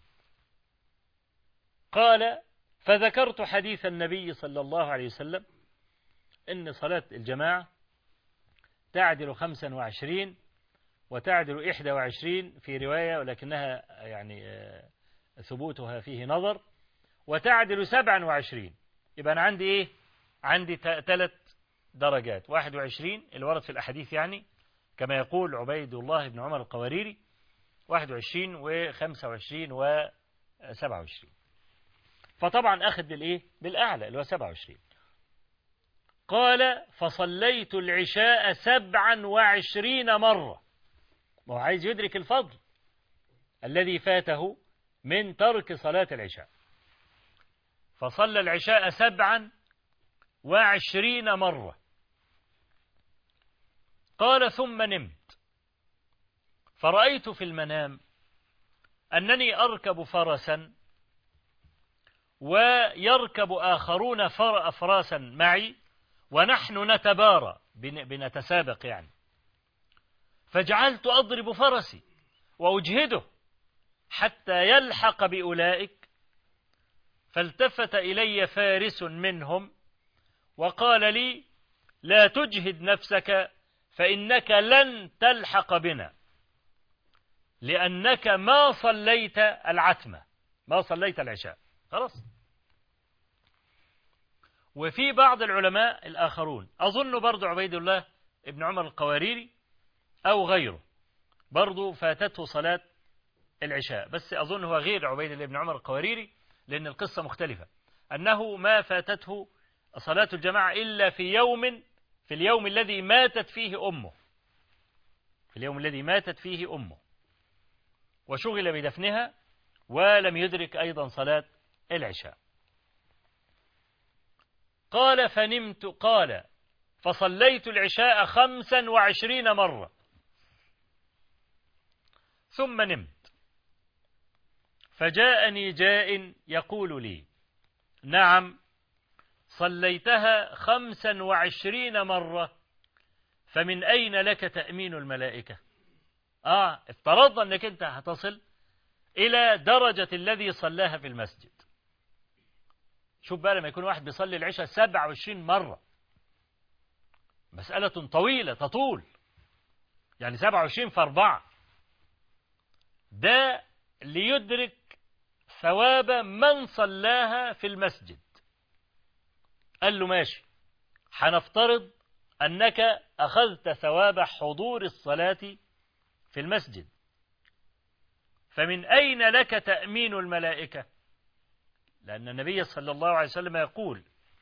قال: فذكرت حديث النبي صلى الله عليه وسلم إن صلاة الجماعة تعدل 25 وتعدل 21 في رواية، ولكنها يعني ثبوتها فيه نظر، وتعدل 27. يبقى أنا عندي إيه؟ عندي 3 درجات: 21 اللي ورد في الأحاديث يعني كما يقول عبيد الله بن عمر القواريري، 21 و25 و27. فطبعا أخذ بالإيه؟ بالأعلى اللي هو 27. قال: فصليت العشاء 27 مرة. ما هو عايز يدرك الفضل الذي فاته من ترك صلاة العشاء. فصلى العشاء 27 مرة. قال: ثم نمت فرأيت في المنام أنني أركب فرسا ويركب آخرون أفراسا معي ونحن نتبارى بنتسابق يعني، فجعلت أضرب فرسي وأجهده حتى يلحق بأولئك، فالتفت إلي فارس منهم وقال لي: لا تجهد نفسك، فإنك لن تلحق بنا، لأنك ما صليت العتمة، ما صليت العشاء. خلاص. وفي بعض العلماء الآخرون، أظن برضو عبيد الله ابن عمر القواريري أو غيره، برضو فاتته صلاة العشاء، بس أظن هو غير عبيد الله ابن عمر القواريري، لأن القصة مختلفة، أنه ما فاتته صلاة الجماعة إلا في اليوم الذي ماتت فيه أمه، في اليوم الذي ماتت فيه أمه، وشغل بدفنها ولم يدرك أيضا صلاة العشاء. قال: فنمت، قال: فصليت العشاء 25 مرة ثم نمت، فجاءني جاء يقول لي: نعم صليتها 25 مرة، فمن أين لك تأمين الملائكة؟ افترضنا أنك أنت هتصل إلى درجة الذي صلاها في المسجد. شوف بقى لما يكون واحد بيصلي العشاء 27 مرة، مسألة طويلة تطول، يعني 27 في 4، ده ليدرك ثواب من صلاها في المسجد. قال له: ماشي، هنفترض أنك أخذت ثواب حضور الصلاة في المسجد، فمن أين لك تأمين الملائكة؟ لأن النبي صلى الله عليه وسلم يقول: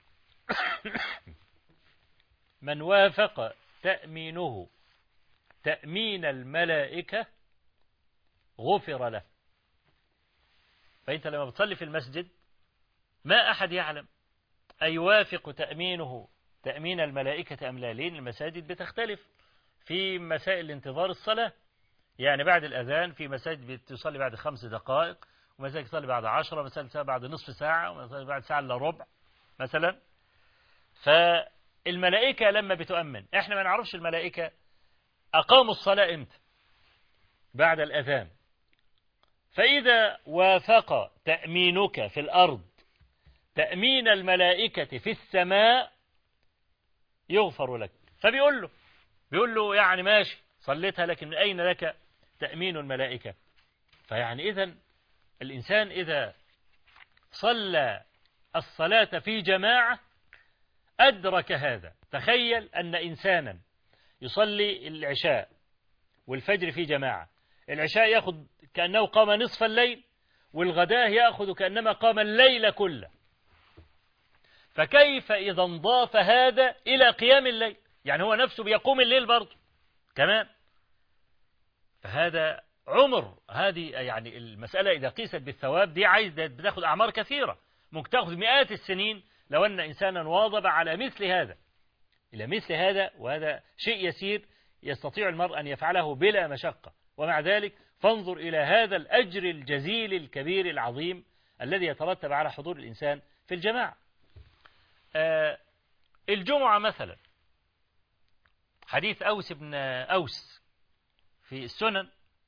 من وافق تأمينه تأمين الملائكة غفر له. فأنت لما بتصلي في المسجد ما أحد يعلم أيوافق تأمينه تأمين الملائكة أم لا، لأن المساجد بتختلف في مسائل انتظار الصلاة، يعني بعد الأذان في مساجد بتصلي بعد 5 دقائق، ومساجد تصلي بعد 10، مساجد تصلي بعد نصف ساعة، ومساجد بعد ساعة إلا ربع مثلا. فالملائكة لما بتؤمن، احنا ما نعرفش الملائكة أقاموا الصلاة امتى، بعد الأذان، فإذا وافق تأمينك في الأرض تأمين الملائكة في السماء يغفر لك. فبيقول له يعني ماشي صليتها، لكن من أين لك تأمين الملائكة؟ فيعني إذن الإنسان إذا صلى الصلاة في جماعة أدرك هذا. تخيل أن إنسانا يصلي العشاء والفجر في جماعة، العشاء يأخذ كأنه قام نصف الليل، والغداء يأخذ كأنما قام الليل كله، فكيف إذا انضاف هذا إلى قيام الليل؟ يعني هو نفسه بيقوم الليل برضه كمان، فهذا عمر. هذه يعني المسألة إذا قيست بالثواب دي عايز بتاخد أعمار كثيرة، ممكن تأخذ مئات السنين لو أن إنسانا واظب على مثل هذا، إلى مثل هذا، وهذا شيء يسير يستطيع المرء أن يفعله بلا مشقة، ومع ذلك فانظر إلى هذا الأجر الجزيل الكبير العظيم الذي يترتب على حضور الإنسان في الجماعة. الجمعة مثلا، حديث أوس بن أوس في السنن،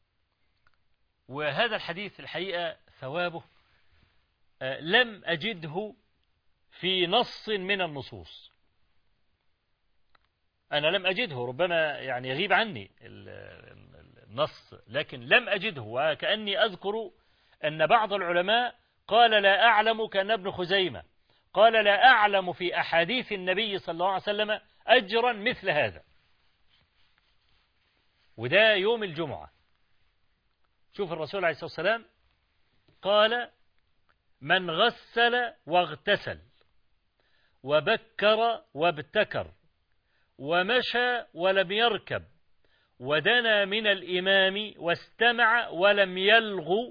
وهذا الحديث الحقيقة ثوابه لم أجده في نص من النصوص، أنا لم أجده، ربما يعني يغيب عني النص، لكن لم أجده، وكأني أذكر أن بعض العلماء قال لا أعلم، كان ابن خزيمة قال لا أعلم في أحاديث النبي صلى الله عليه وسلم أجرا مثل هذا، وده يوم الجمعة. شوف الرسول عليه الصلاة والسلام قال: من غسل واغتسل وبكر وابتكر ومشى ولم يركب ودنا من الإمام واستمع ولم يلغو،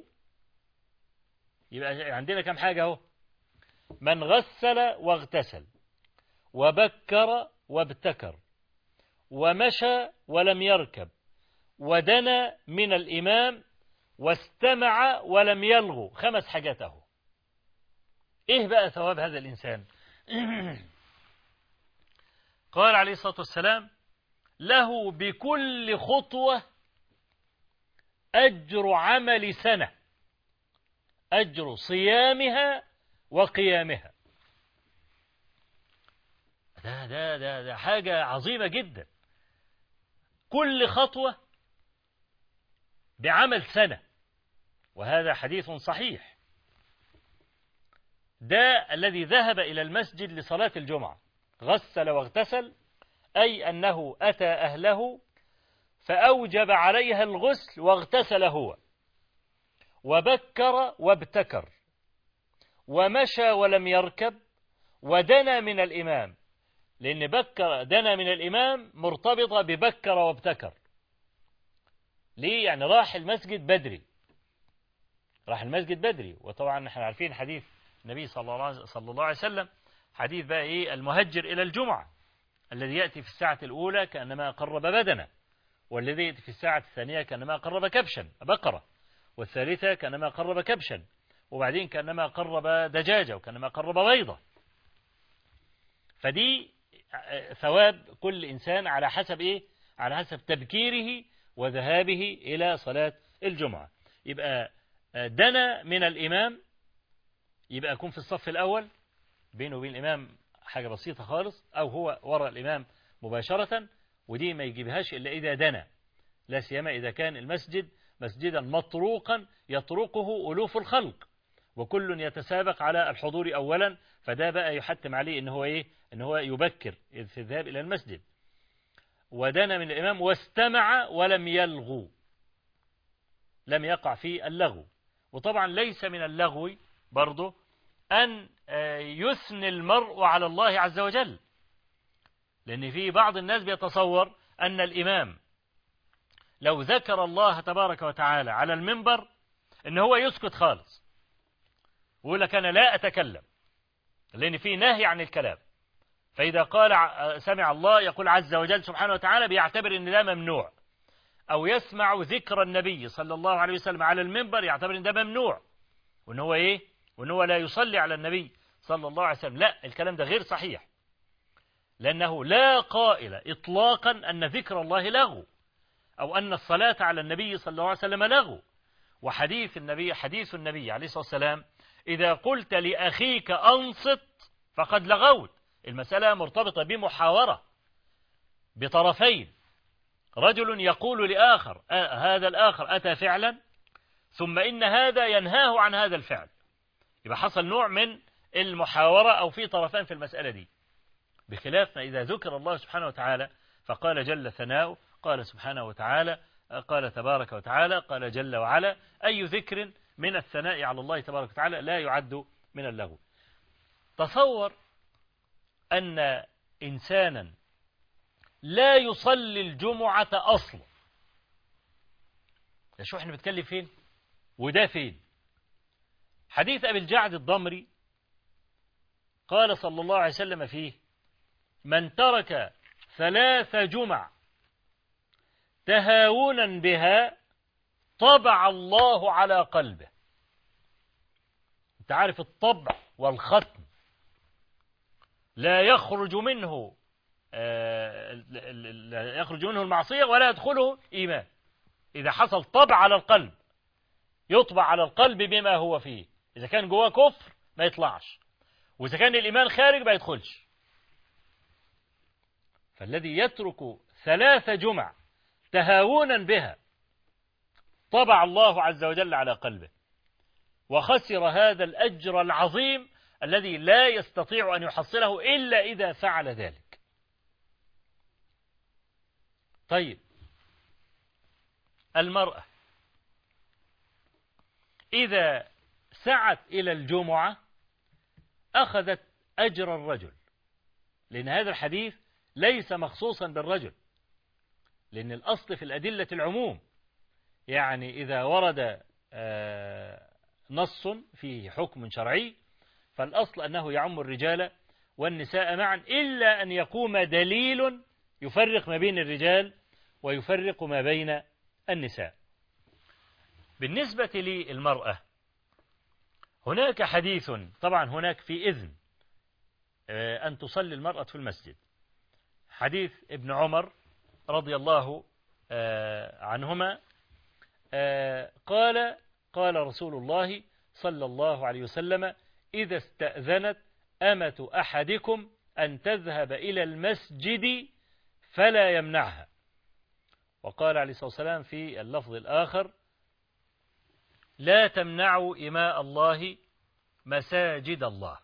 يبقى عندنا كم حاجة اهو: من غسل واغتسل وبكر وابتكر ومشى ولم يركب ودنا من الإمام واستمع ولم يلغو، 5 حاجات اهو. ايه بقى ثواب هذا الإنسان؟ قال عليه الصلاة والسلام: له بكل خطوة أجر عمل سنة. أجر صيامها وقيامها. ده حاجة عظيمة جدا. كل خطوة بعمل سنة، وهذا حديث صحيح. ده الذي ذهب إلى المسجد لصلاة الجمعة غسل واغتسل، أي أنه أتى أهله فأوجب عليها الغسل واغتسل هو، وبكر وابتكر، ومشى ولم يركب، ودنا من الإمام، لأن دنا من الإمام مرتبطة ببكر وابتكر. ليه؟ يعني راح المسجد بدري. وطبعا نحن عارفين حديث النبي صلى الله عليه وسلم، حديث بقى إيه؟ المهجر إلى الجمعة الذي يأتي في الساعة الأولى كأنما قرب بدنه، والذي يأتي في الساعة الثانية كأنما قرب كبشا بقرة، والثالثة كأنما قرب كبشا، وبعدين كأنما قرب دجاجة، وكأنما قرب بيضة. فدي ثواب كل إنسان على حسب إيه؟ على حسب تبكيره وذهابه إلى صلاة الجمعة. يبقى دنا من الإمام، يبقى يكون في الصف الأول بينه وبين الإمام حاجة بسيطة خالص، أو هو وراء الإمام مباشرة، ودي ما يجيبهاش إلا إذا دنا، لا سيما إذا كان المسجد مسجدا مطروقا يطرقه ألوف الخلق، وكل يتسابق على الحضور أولا، فده بقى يحتم عليه إن هو إيه؟ إن هو يبكر في الذهاب إلى المسجد. ودنا من الإمام واستمع ولم يلغو، لم يقع في اللغو. وطبعا ليس من اللغو برضه أن يثني المرء على الله عز وجل، لأن في بعض الناس بيتصور أن الإمام لو ذكر الله تبارك وتعالى على المنبر إن هو يسكت خالص، ويقول لك أنا لا أتكلم، لأن في نهي عن الكلام. فإذا قال سمع الله يقول عز وجل سبحانه وتعالى، بيعتبر أن ده ممنوع. أو يسمع ذكر النبي صلى الله عليه وسلم على المنبر، يعتبر أن ده ممنوع، وأن هو إيه؟ وأن هو لا يصلي على النبي صلى الله عليه وسلم. لا، الكلام ده غير صحيح، لأنه لا قائل إطلاقا أن ذكر الله لغو، أو أن الصلاة على النبي صلى الله عليه وسلم لغو. وحديث النبي عليه الصلاة والسلام: إذا قلت لأخيك أنصت فقد لغوت. المسألة مرتبطة بمحاورة بطرفين، رجل يقول لآخر، هذا الآخر أتى فعلا، ثم إن هذا ينهاه عن هذا الفعل، يبقى حصل نوع من المحاورة أو في طرفين في المسألة دي، بخلاف ما إذا ذكر الله سبحانه وتعالى فقال جل ثناؤه، قال سبحانه وتعالى، قال تبارك وتعالى، قال جل وعلا. أي ذكر من الثناء على الله تبارك وتعالى لا يعد من اللغو. تصور أن إنسانا لا يصلي الجمعة أصلا، شو احنا بنتكلم فين وده فين؟ حديث أبي الجعد الضمري قال صلى الله عليه وسلم فيه: من ترك 3 جمع تهاونا بها طبع الله على قلبه. انت عارف الطبع والختم لا يخرج منه المعصية ولا يدخله إيمان. إذا حصل طبع على القلب يطبع على القلب بما هو فيه، إذا كان جواه كفر ما يطلعش، وإذا كان الإيمان خارج ما يدخلش. فالذي يترك 3 جمع تهاونا بها طبع الله عز وجل على قلبه، وخسر هذا الأجر العظيم الذي لا يستطيع أن يحصله إلا إذا فعل ذلك. طيب، المرأة إذا سعت إلى الجمعة أخذت أجر الرجل، لأن هذا الحديث ليس مخصوصا بالرجل، لأن الأصل في الأدلة العموم. يعني إذا ورد نص فيه حكم شرعي فالأصل أنه يعم الرجال والنساء معا، إلا أن يقوم دليل يفرق ما بين الرجال ويفرق ما بين النساء. بالنسبة للمرأة هناك حديث، طبعا هناك في إذن أن تصلي المرأة في المسجد. حديث ابن عمر رضي الله عنهما قال رسول الله صلى الله عليه وسلم: إذا استأذنت أمة أحدكم أن تذهب إلى المسجد فلا يمنعها. وقال عليه الصلاة والسلام في اللفظ الآخر: لا تمنعوا إماء الله مساجد الله.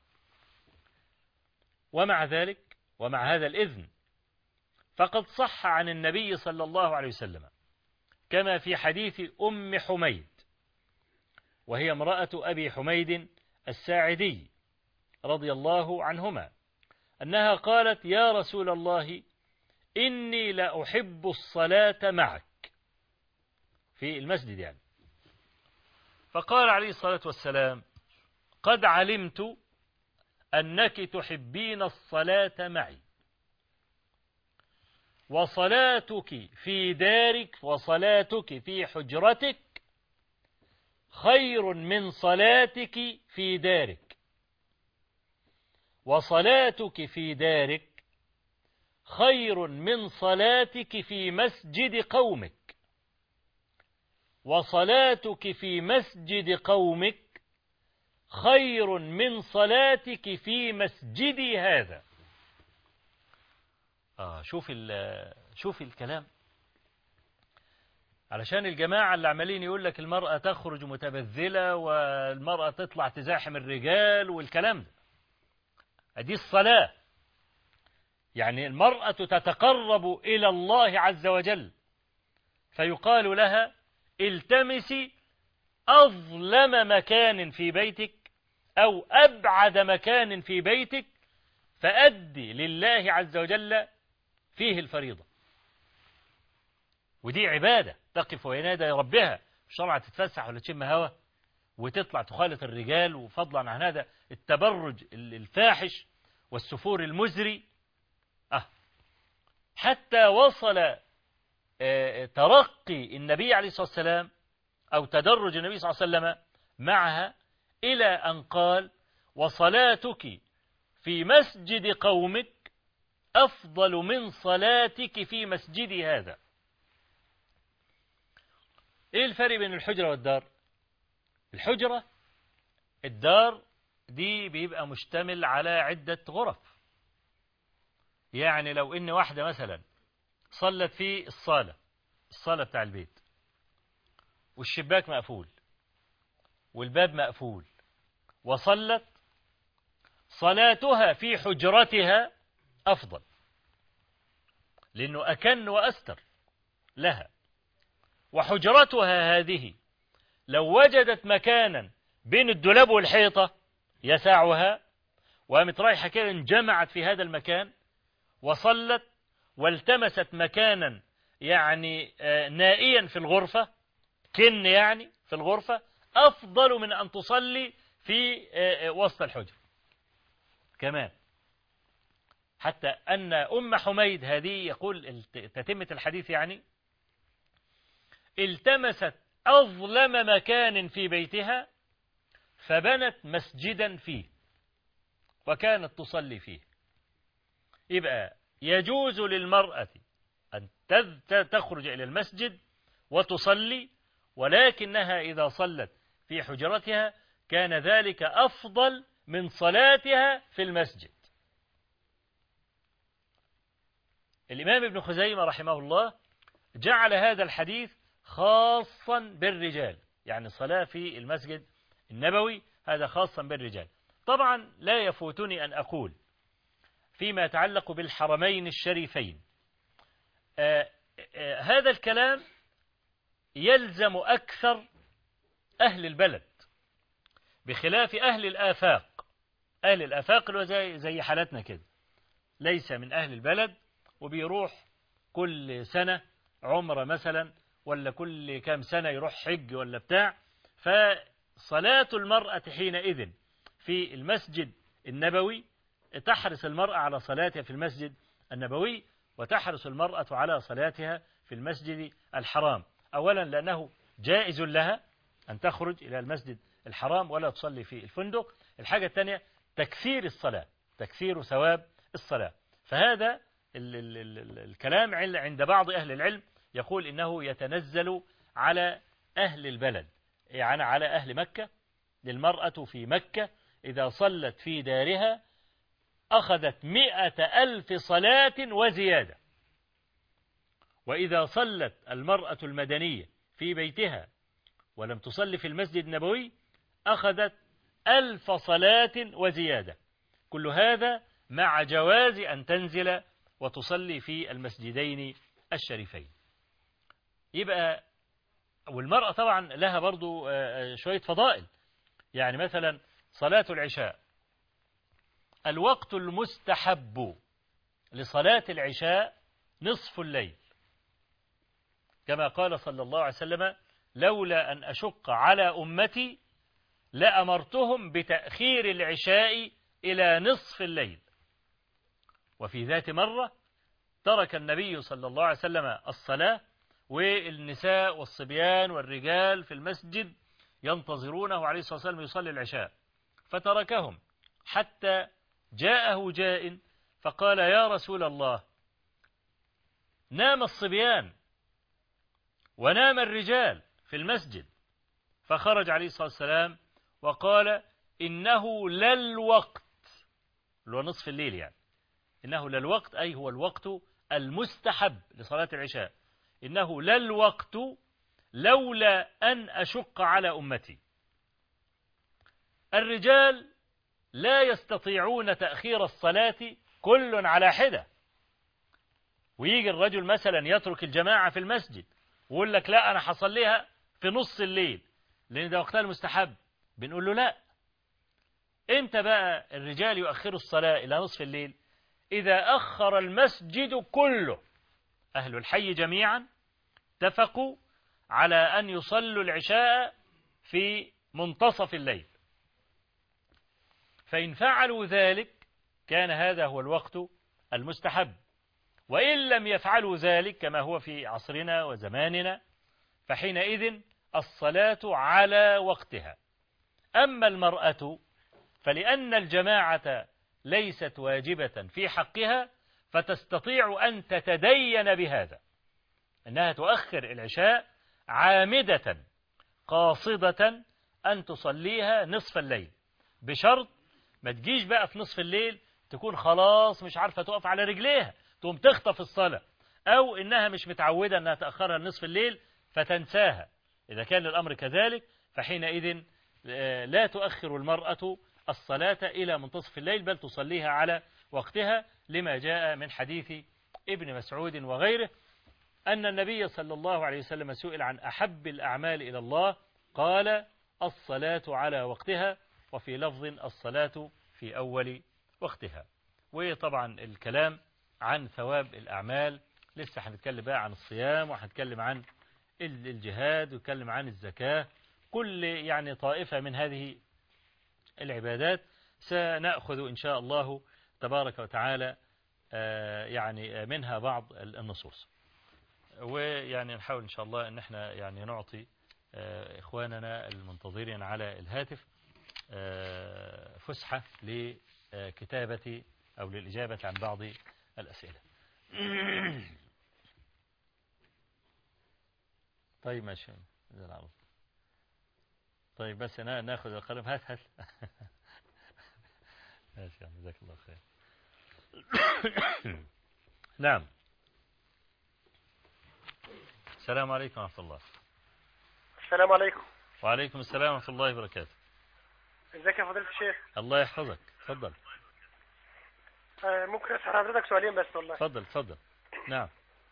ومع ذلك ومع هذا الإذن فقد صح عن النبي صلى الله عليه وسلم كما في حديث أم حميد، وهي امرأة أبي حميد الساعدي رضي الله عنهما، أنها قالت: يا رسول الله إني لأحب الصلاة معك في المسجد يعني. فقال عليه الصلاة والسلام: قد علمت أنك تحبين الصلاة معي، وصلاتك في دارك وصلاتك في حجرتك خير من صلاتك في دارك، وصلاتك في دارك خير من صلاتك في مسجد قومك، وصلاتك في مسجد قومك خير من صلاتك في مسجدي هذا. شوف الكلام، علشان الجماعة اللي عمالين يقول لك المرأة تخرج متبذلة والمرأة تطلع تزاحم الرجال والكلام ده. دي الصلاة، يعني المرأة تتقرب إلى الله عز وجل، فيقال لها: التمسي أظلم مكان في بيتك أو أبعد مكان في بيتك فأدي لله عز وجل فيه الفريضة. ودي عبادة، تقف وينادى ربها، مش طبعا تتفسح ولا تشم هوا وتطلع تخالط الرجال، وفضلا عن هذا التبرج الفاحش والسفور المزري. حتى وصل ترقي النبي عليه الصلاة والسلام أو تدرج النبي صلى الله عليه وسلم معها إلى أن قال: وصلاتك في مسجد قومك أفضل من صلاتك في مسجدي هذا. إيه الفرق بين الحجرة والدار؟ الحجرة، الدار دي بيبقى مشتمل على عدة غرف. يعني لو إن واحدة مثلا صلت في الصالة بتاع البيت، والشباك مقفول والباب مقفول، وصلت، صلاتها في حجرتها أفضل، لأنه أكن وأستر لها. وحجرتها هذه لو وجدت مكانا بين الدولاب والحيطة يسعها، وقامت رايحة كده انجمعت في هذا المكان وصلت، والتمست مكانا يعني نائيا في الغرفة، كن يعني في الغرفة، أفضل من أن تصلي في وسط الحجر كمان. حتى أن أم حميد هذه يقول تتمة الحديث يعني: التمست أظلم مكان في بيتها فبنت مسجدا فيه وكانت تصلي فيه. يبقى يجوز للمرأة أن تخرج إلى المسجد وتصلي، ولكنها إذا صلت في حجرتها كان ذلك أفضل من صلاتها في المسجد. الإمام ابن خزيمة رحمه الله جعل هذا الحديث خاصا بالرجال، يعني الصلاة في المسجد النبوي هذا خاصا بالرجال. طبعا لا يفوتني أن أقول فيما يتعلق بالحرمين الشريفين، هذا الكلام يلزم أكثر أهل البلد بخلاف أهل الآفاق. أهل الآفاق اللي زي حالتنا كده، ليس من أهل البلد وبيروح كل سنة عمرة مثلا، ولا كل كام سنة يروح حج ولا بتاع. فصلاة المرأة حينئذ في المسجد النبوي تحرص المرأة على صلاتها في المسجد النبوي، وتحرص المرأة على صلاتها في المسجد الحرام. أولا لأنه جائز لها أن تخرج إلى المسجد الحرام ولا تصلي في الفندق. الحاجة الثانية تكثير الصلاة، تكثير ثواب الصلاة. فهذا الكلام عند بعض أهل العلم يقول إنه يتنزل على أهل البلد، يعني على أهل مكة للمرأة في مكة إذا صلت في دارها أخذت 100,000 صلاة وزيادة، وإذا صلت المرأة المدنية في بيتها ولم تصلي في المسجد النبوي أخذت 1000 صلاة وزيادة. كل هذا مع جواز أن تنزل وتصلي في المسجدين الشريفين. يبقى والمرأة طبعا لها برضو شوية فضائل. يعني مثلا صلاة العشاء، الوقت المستحب لصلاة العشاء نصف الليل، كما قال صلى الله عليه وسلم: لولا أن أشق على أمتي لأمرتهم بتأخير العشاء إلى نصف الليل. وفي ذات مرة ترك النبي صلى الله عليه وسلم الصلاة والنساء والصبيان والرجال في المسجد ينتظرونه عليه الصلاة والسلام يصلي العشاء، فتركهم حتى جاءه جاء فقال: يا رسول الله، نام الصبيان ونام الرجال في المسجد. فخرج عليه الصلاة والسلام وقال: إنه للوقت، اللي هو نصف الليل يعني، إنه للوقت أي هو الوقت المستحب لصلاة العشاء، إنه للوقت لولا أن أشق على أمتي. الرجال لا يستطيعون تأخير الصلاة كل على حدة، ويجي الرجل مثلا يترك الجماعة في المسجد ويقول لك: لا، أنا حصليها في نص الليل لأن ده وقتها المستحب. بنقول له: لا، أنت بقى الرجال يؤخروا الصلاة إلى نصف الليل إذا أخر المسجد كله، أهل الحي جميعا اتفقوا على أن يصلوا العشاء في منتصف الليل، فإن فعلوا ذلك كان هذا هو الوقت المستحب. وإن لم يفعلوا ذلك كما هو في عصرنا وزماننا فحينئذ الصلاة على وقتها. أما المرأة فلأن الجماعة ليست واجبة في حقها فتستطيع أن تتدين بهذا، أنها تؤخر العشاء عامدة قاصدة أن تصليها نصف الليل، بشرط ما تجيش بقى في نصف الليل تكون خلاص مش عارفة تقف على رجليها تقوم تخطف الصلاة، أو إنها مش متعودة أنها تأخرها نصف الليل فتنساها. إذا كان الأمر كذلك فحينئذ لا تؤخر المرأة الصلاة إلى منتصف الليل بل تصليها على وقتها، لما جاء من حديث ابن مسعود وغيره أن النبي صلى الله عليه وسلم سئل عن أحب الأعمال إلى الله قال: الصلاة على وقتها، وفي لفظ: الصلاة في أول وقتها. وطبعا الكلام عن ثواب الأعمال لسه هنتكلم بقى عن الصيام، وهنتكلم عن الجهاد، ويتكلم عن الزكاة، كل يعني طائفة من هذه العبادات سنأخذ إن شاء الله تبارك وتعالى يعني منها بعض النصوص، ويعني نحاول إن شاء الله أن احنا يعني نعطي إخواننا المنتظرين على الهاتف فسحة لكتابة أو للإجابة عن بعض الأسئلة. طيب ماشي. طيب بس أنا ناخذ القلم. هات ماشي، جزاك الله خير. نعم. السلام عليكم ورحمة الله. السلام عليكم. وعليكم السلام ورحمة الله وبركاته. ازيك يا فضيلة الشيخ؟ الله يحفظك، تفضل. ممكن أسأل حضرتك سؤالين بس والله؟ تفضل. نعم.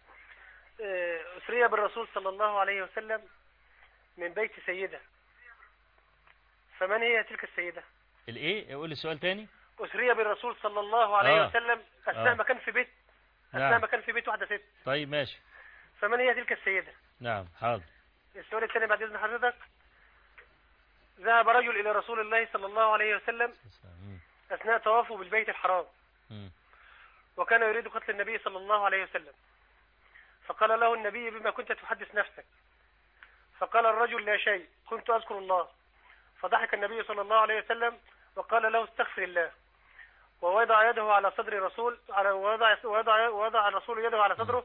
أسري بالرسول صلى الله عليه وسلم من بيت سيدة، فمن هي تلك السيدة؟ الايه؟ قول لي السؤال تاني. أسري بالرسول صلى الله عليه وسلم أثناء ما كان في بيت نعم. ما كان في بيت واحدة ست. طيب ماشي. فمن هي تلك السيدة؟ نعم حاضر. السؤال الثاني بعد إذن حضرتك: ذهب رجل إلى رسول الله صلى الله عليه وسلم أثناء طوافه بالبيت الحرام، وكان يريد قتل النبي صلى الله عليه وسلم، فقال له النبي: بما كنت تحدث نفسك؟ فقال الرجل: لا شيء، كنت أذكر الله. فضحك النبي صلى الله عليه وسلم وقال له: استغفر الله. ووضع يده على صدر الرسول، ووضع الرسول يده على صدره،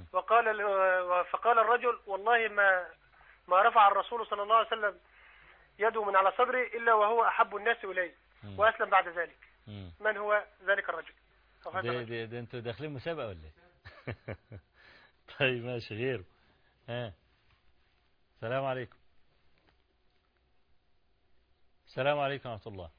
فقال الرجل: والله ما رفع الرسول صلى الله عليه وسلم يده من على صدره إلا وهو أحب الناس إليه وأسلم بعد ذلك. من هو ذلك الرجل؟ ده انتوا داخلين مسابقة ولا ايه؟ طيب ماشي غيره. السلام عليكم. السلام عليكم ورحمة الله.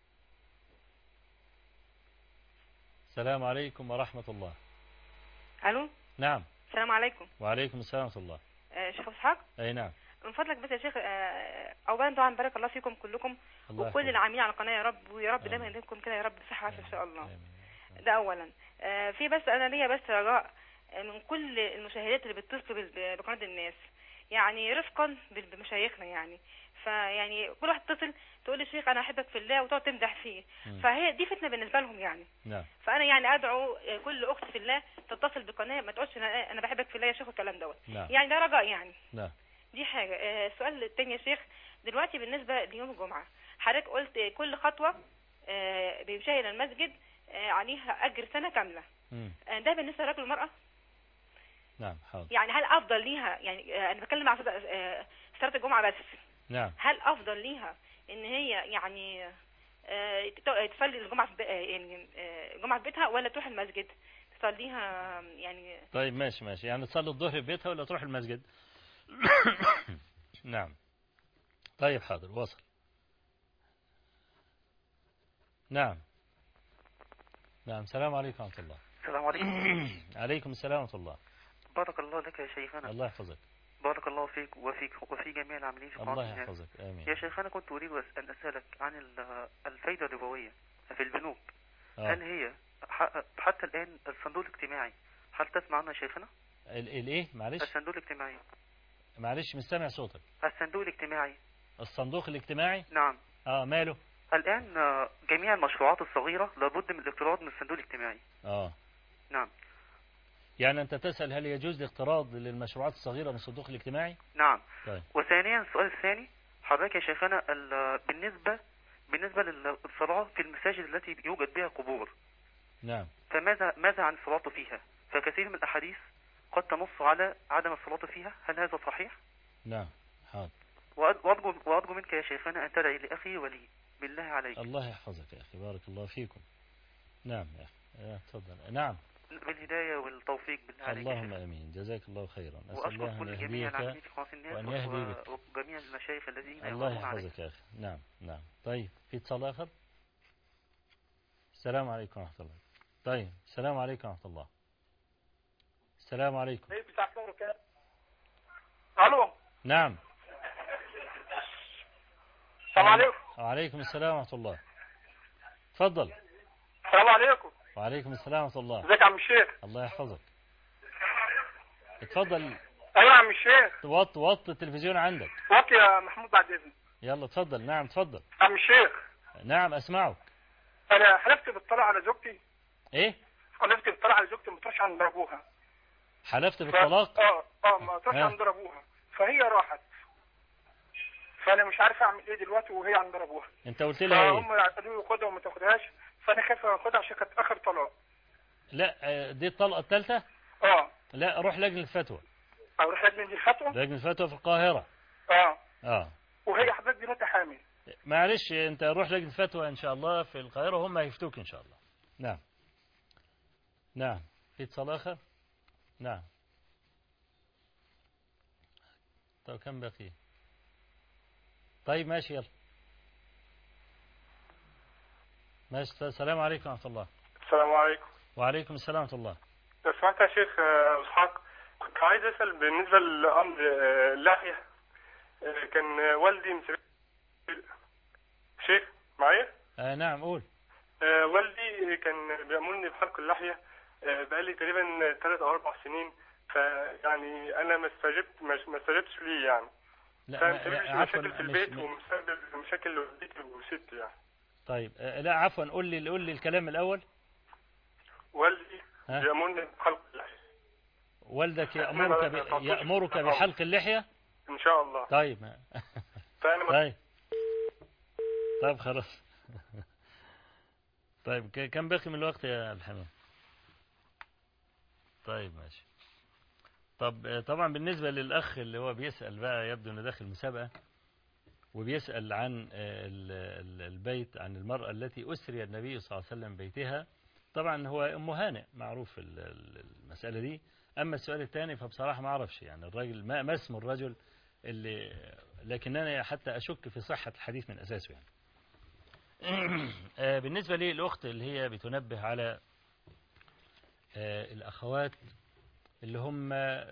السلام عليكم ورحمة الله. الو. نعم. السلام عليكم. وعليكم السلام ورحمة الله. شيخ اسحاق. اي نعم. من فضلك بس يا شيخ، اولا طبعا بارك الله فيكم كلكم وكل العاملين على القناه، يا رب ويا رب دايما يديمكم كده يا رب بصحه وعافيه ان شاء الله. ده اولا. في بس انا ليا بس رجاء من كل المشاهدات اللي بتتصل بقناه الناس، يعني رفقا بمشايخنا، يعني فيعني كل واحد تتصل تقول لي شيخ انا احبك في الله وتقعد تمدح فيه، فهي دي فتنه بالنسبه لهم يعني. نعم. فانا يعني ادعو كل اخت في الله تتصل بقناه، ما تقولش انا بحبك في الله يا شيخ والكلام دوت. نعم. يعني ده رجاء يعني. نعم. دي حاجه. السؤال الثاني يا شيخ، دلوقتي بالنسبه ليوم الجمعه حضرتك قلت كل خطوه بيمشي الى المسجد عليها اجر سنه كامله. ده بالنسبه للرجل والمراه؟ نعم حاضر. يعني هل افضل ليها، يعني انا بتكلم على صلاه الجمعه بس. نعم. هل افضل ليها ان هي يعني تصلي الجمعه يعني الجمعه في بيتها، ولا تروح المسجد تصليها يعني؟ طيب ماشي يعني تصلي الظهر في بيتها ولا تروح المسجد؟ نعم. طيب حاضر وصل. نعم. السلام عليكم ورحمة الله. السلام عليكم. عليكم السلام ورحمة الله. بارك الله لك يا شيخنا. الله يحفظك. بارك الله فيك وفي جميع العاملين في قناة الله يحفظك آمين. يا شيخنا كنت أريد أن أسألك عن الفايدة الربوية في البنوك. هل هي حتى الآن الصندوق الاجتماعي، هل تسمع عنه يا شيخنا؟ الايه معلش؟ الصندوق الاجتماعي. معلش مش سامع صوتك. الصندوق الاجتماعي. الصندوق الاجتماعي؟ نعم. ماله؟ الآن جميع المشروعات الصغيرة لابد من الاقتراض من الصندوق الاجتماعي. نعم. يعني أنت تسأل هل يجوز الاقتراض للمشروعات الصغيرة من الصندوق الاجتماعي؟ نعم. طيب. وثانيا السؤال الثاني حضرتك يا شيخنا، بالنسبة للصلاة في المساجد التي يوجد بها قبور. نعم. فماذا عن الصلاة فيها؟ فكثير من الأحاديث قد تنص على عدم الصلاة فيها، هل هذا صحيح؟ نعم حاضر. وأرجو منك يا شيخنا أن تدعي لأخي ولي بالله عليك. الله يحفظك يا أخي، بارك الله فيكم. نعم يا أخي تفضل. نعم. بالهداية والتوفيق بالله عليك. اللهم امين، جزاك الله خيرا. واشكر كل جميع العاملين في قناة الناس وان يهدي بك وجميع المشايخ الذين الله يحفظك يا اخي. نعم. طيب في اتصال اخر. السلام عليكم ورحمة الله. طيب السلام عليكم ورحمة الله. السلام عليكم. الو. نعم. السلام عليكم. وعليكم السلام ورحمة الله. تفضل. السلام عليكم. وعليكم السلام ورحمة الله. ازيك يا عم الشيخ؟ الله يحفظك. اتفضل. ايوه يا عم الشيخ. وط التلفزيون عندك. وطي يا محمود بعد اذنك. يلا اتفضل. نعم اتفضل. عم الشيخ. نعم اسمعك. انا حلفت بالطلاق على زوجتي. ايه؟ حلفت بالطلاق على زوجتي، ما تروحش عند ابوها. حلفت بالطلاق؟ ما تروحش عند ابوها، فهي راحت. فانا مش عارف اعمل ايه دلوقتي وهي عند ابوها. انت قلت لها ايه؟ فهم قالوا لي خدها وما تاخدهاش، فانا خايف اخدها عشان كانت اخر طلاق. لا دي الطلقة الثالثة؟ لا روح لجنة الفتوى. اروح لجنة الفتوى؟ لجنة الفتوى في القاهرة. وهي حضرتك دلوقتي حامل. معلش انت روح لجنة الفتوى ان شاء الله في القاهرة وهم هيفتوك ان شاء الله. نعم. في اتصال اخر؟ نعم. طيب كم بقي؟ طيب ماشي يلا. ماشي. السلام عليكم ورحمة الله. السلام عليكم. وعليكم السلام ورحمة الله. لو سمحت يا شيخ اسحاق، كنت عايز اسال بالنسبه لامر اللحيه. كان والدي شيخ معايا؟ نعم قول. والدي كان بيأمرني بحلق اللحيه بقالي تقريبا 3 أو 4 سنين، فيعني انا ما استجبتش ليه يعني. لا مشاكل في البيت ومسبب مشاكل لوالدتي وستي يعني. طيب لا عفوا قول لي الكلام الاول. والدي يأمرني بحلق اللحيه. والدك يأمرك بحلق اللحية؟ ان شاء الله. طيب. طيب خلاص. طيب كم باقي من الوقت يا الحمام؟ طيب ماشي. طب طبعا بالنسبة للأخ اللي هو بيسأل بقى، يبدو انه داخل مسابقة، وبيسأل عن البيت، عن المرأة التي أسري النبي صلى الله عليه وسلم بيتها. طبعا هو أم هانئ معروف المسألة دي. أما السؤال الثاني فبصراحة ما أعرفش يعني الراجل ما اسم الرجل اللي، لكننا حتى أشك في صحة الحديث من أساسه يعني. بالنسبة لي الأخت اللي هي بتنبه على الأخوات اللي هم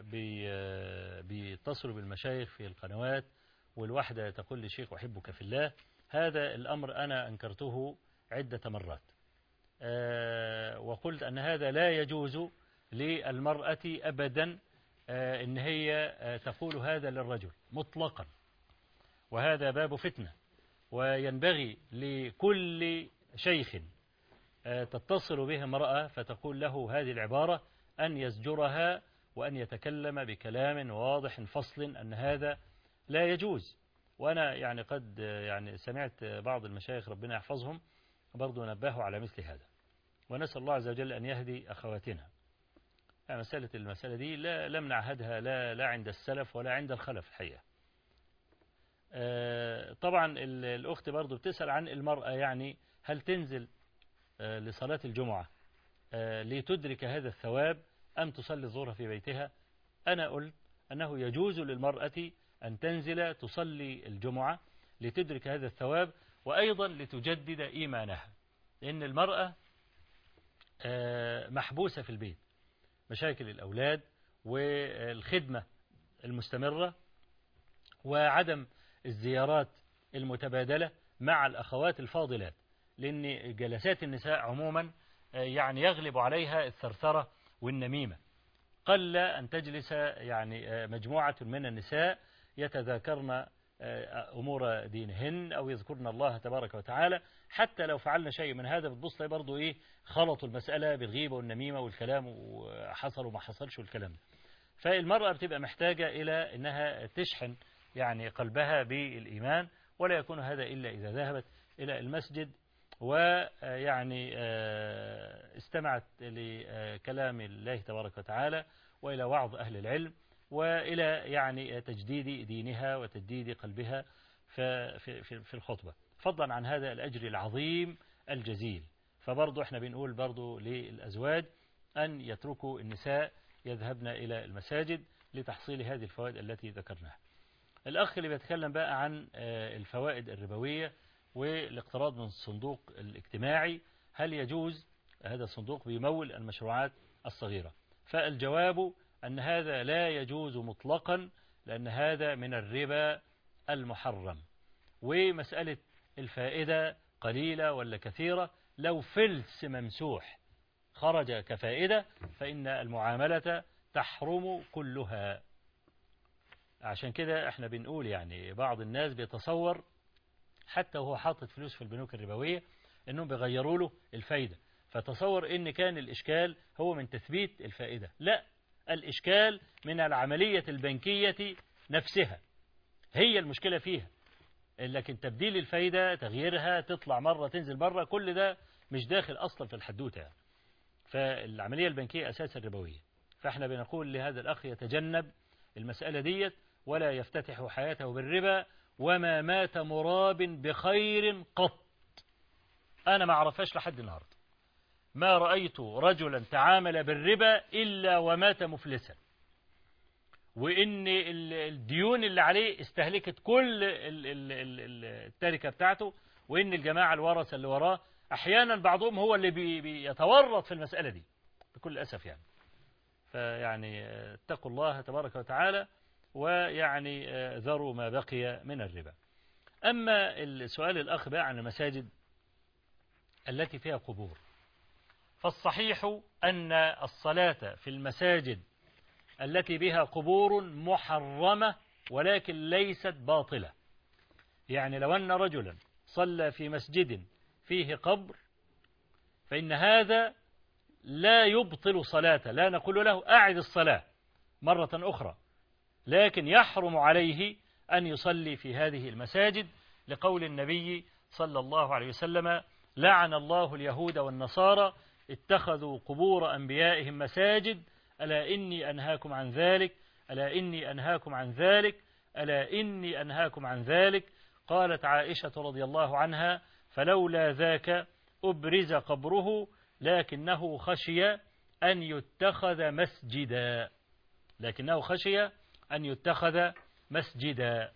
بيتصلوا بالمشايخ في القنوات، والواحدة تقول لشيخ أحبك في الله، هذا الأمر أنا أنكرته عدة مرات، وقلت أن هذا لا يجوز للمرأة أبدا إن هي تقول هذا للرجل مطلقا، وهذا باب فتنة. وينبغي لكل شيخ تتصل به امرأة فتقول له هذه العبارة أن يزجرها وأن يتكلم بكلام واضح فصل أن هذا لا يجوز. وأنا يعني قد يعني سمعت بعض المشايخ ربنا يحفظهم برضو نبهوا على مثل هذا، ونسأل الله عز وجل أن يهدي أخواتنا. يعني المسألة دي لم نعهدها لا عند السلف ولا عند الخلف الحقيقة. طبعا الأخت برضو بتسأل عن المرأة، يعني هل تنزل لصلاة الجمعة لتدرك هذا الثواب أم تصلي الظهر في بيتها؟ أنا قلت أنه يجوز للمرأة أن تنزل تصلي الجمعة لتدرك هذا الثواب، وأيضا لتجدد إيمانها، لأن المرأة محبوسة في البيت، مشاكل الأولاد والخدمة المستمرة وعدم الزيارات المتبادلة مع الأخوات الفاضلات، لأن جلسات النساء عموما يعني يغلب عليها الثرثرة والنميمة. قل أن تجلس يعني مجموعة من النساء يتذاكرن أمور دينهن أو يذكرن الله تبارك وتعالى. حتى لو فعلنا شيء من هذا بتبص لي برضو خلطوا المسألة بالغيبة والنميمة والكلام وحصل وما حصلش والكلام ده. فالمرأة بتبقى محتاجة إلى أنها تشحن يعني قلبها بالإيمان، ولا يكون هذا إلا إذا ذهبت إلى المسجد ويعني استمعت لكلام الله تبارك وتعالى وإلى وعظ أهل العلم وإلى يعني تجديد دينها وتجديد قلبها في الخطبة، فضلا عن هذا الأجر العظيم الجزيل. فبرضو احنا بنقول برضو للأزواج أن يتركوا النساء يذهبن إلى المساجد لتحصيل هذه الفوائد التي ذكرناها. الأخ اللي بيتكلم بقى عن الفوائد الربوية والاقتراض من الصندوق الاجتماعي، هل يجوز هذا الصندوق بيمول المشروعات الصغيرة؟ فالجواب أن هذا لا يجوز مطلقا، لأن هذا من الربا المحرم. ومسألة الفائدة قليلة ولا كثيرة، لو فلس ممسوح خرج كفائدة فإن المعاملة تحرم كلها. عشان كده احنا بنقول يعني بعض الناس بيتصور حتى وهو حاطط فلوس في البنوك الربوية انهم بيغيروا له الفايدة، فتصور ان كان الاشكال هو من تثبيت الفائدة. لا، الاشكال من العملية البنكية نفسها، هي المشكلة فيها. لكن تبديل الفايدة، تغييرها، تطلع مرة تنزل مرة، كل ده مش داخل اصلا في الحدوتة يعني. فالعملية البنكية اساس الربوية. فاحنا بنقول لهذا الاخ يتجنب المسألة ديت ولا يفتتح حياته بالربا، وما مات مراب بخير قط. أنا ما أعرفهاش لحد النهاردة، ما رأيت رجلا تعامل بالربا إلا ومات مفلسا، وإن الديون اللي عليه استهلكت كل التركة بتاعته، وإن الجماعة الورثة اللي وراه أحيانا بعضهم هو اللي بيتورط في المسألة دي بكل أسف يعني. فيعني اتقوا الله تبارك وتعالى ويعني ذروا ما بقي من الربا. أما السؤال الأخ بقى عن المساجد التي فيها قبور، فالصحيح أن الصلاة في المساجد التي بها قبور محرمة ولكن ليست باطلة. يعني لو أن رجلا صلى في مسجد فيه قبر فإن هذا لا يبطل صلاة، لا نقول له أعد الصلاة مرة أخرى، لكن يحرم عليه أن يصلي في هذه المساجد، لقول النبي صلى الله عليه وسلم: لعن الله اليهود والنصارى اتخذوا قبور أنبيائهم مساجد، ألا إني أنهاكم عن ذلك، ألا إني أنهاكم عن ذلك، ألا إني أنهاكم عن ذلك. قالت عائشة رضي الله عنها: فلولا ذاك أبرز قبره لكنه خشي أن يتخذ مسجدا، لكنه خشي أن يتخذ مسجدا.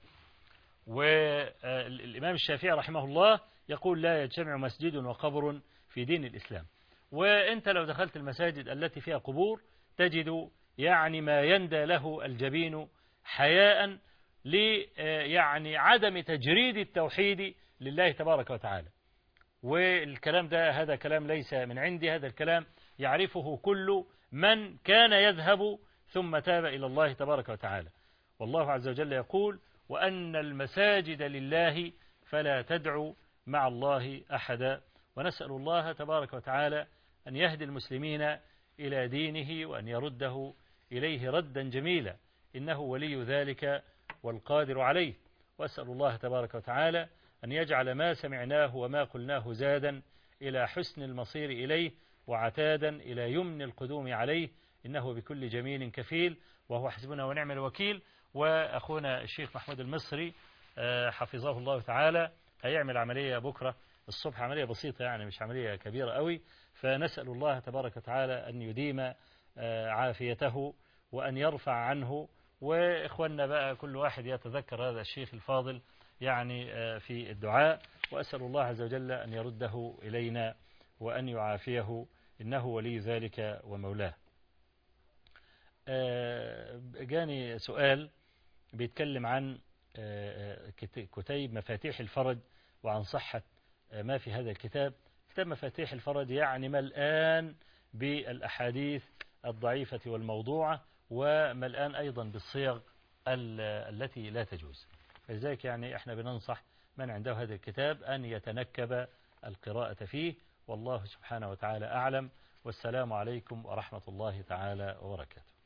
والإمام الشافعي رحمه الله يقول: لا يجتمع مسجد وقبر في دين الإسلام. وأنت لو دخلت المساجد التي فيها قبور تجد يعني ما يندى له الجبين حياء يعني عدم تجريد التوحيد لله تبارك وتعالى. والكلام ده هذا كلام ليس من عندي، هذا الكلام يعرفه كل من كان يذهب ثم تاب إلى الله تبارك وتعالى. والله عز وجل يقول: وأن المساجد لله فلا تدعوا مع الله أحدا. ونسأل الله تبارك وتعالى أن يهدي المسلمين إلى دينه وأن يرده إليه ردا جميلا، إنه ولي ذلك والقادر عليه. وأسأل الله تبارك وتعالى أن يجعل ما سمعناه وما قلناه زادا إلى حسن المصير إليه وعتادا إلى يمن القدوم عليه، إنه بكل جميل كفيل وهو حسبنا ونعم الوكيل. وأخونا الشيخ محمود المصري حفظه الله تعالى هيعمل عملية بكرة الصبح، عملية بسيطة يعني مش عملية كبيرة قوي، فنسأل الله تبارك وتعالى أن يديم عافيته وأن يرفع عنه. وإخواننا بقى كل واحد يتذكر هذا الشيخ الفاضل يعني في الدعاء، وأسأل الله عز وجل أن يرده إلينا وأن يعافيه، إنه ولي ذلك ومولاه. جاني سؤال بيتكلم عن كتيب مفاتيح الفرج وعن صحة ما في هذا الكتاب. كتاب مفاتيح الفرج يعني ملآن بالأحاديث الضعيفة والموضوعة، وملآن أيضا بالصيغ التي لا تجوز. فلذلك يعني احنا بننصح من عنده هذا الكتاب أن يتنكب القراءة فيه، والله سبحانه وتعالى أعلم. والسلام عليكم ورحمة الله تعالى وبركاته.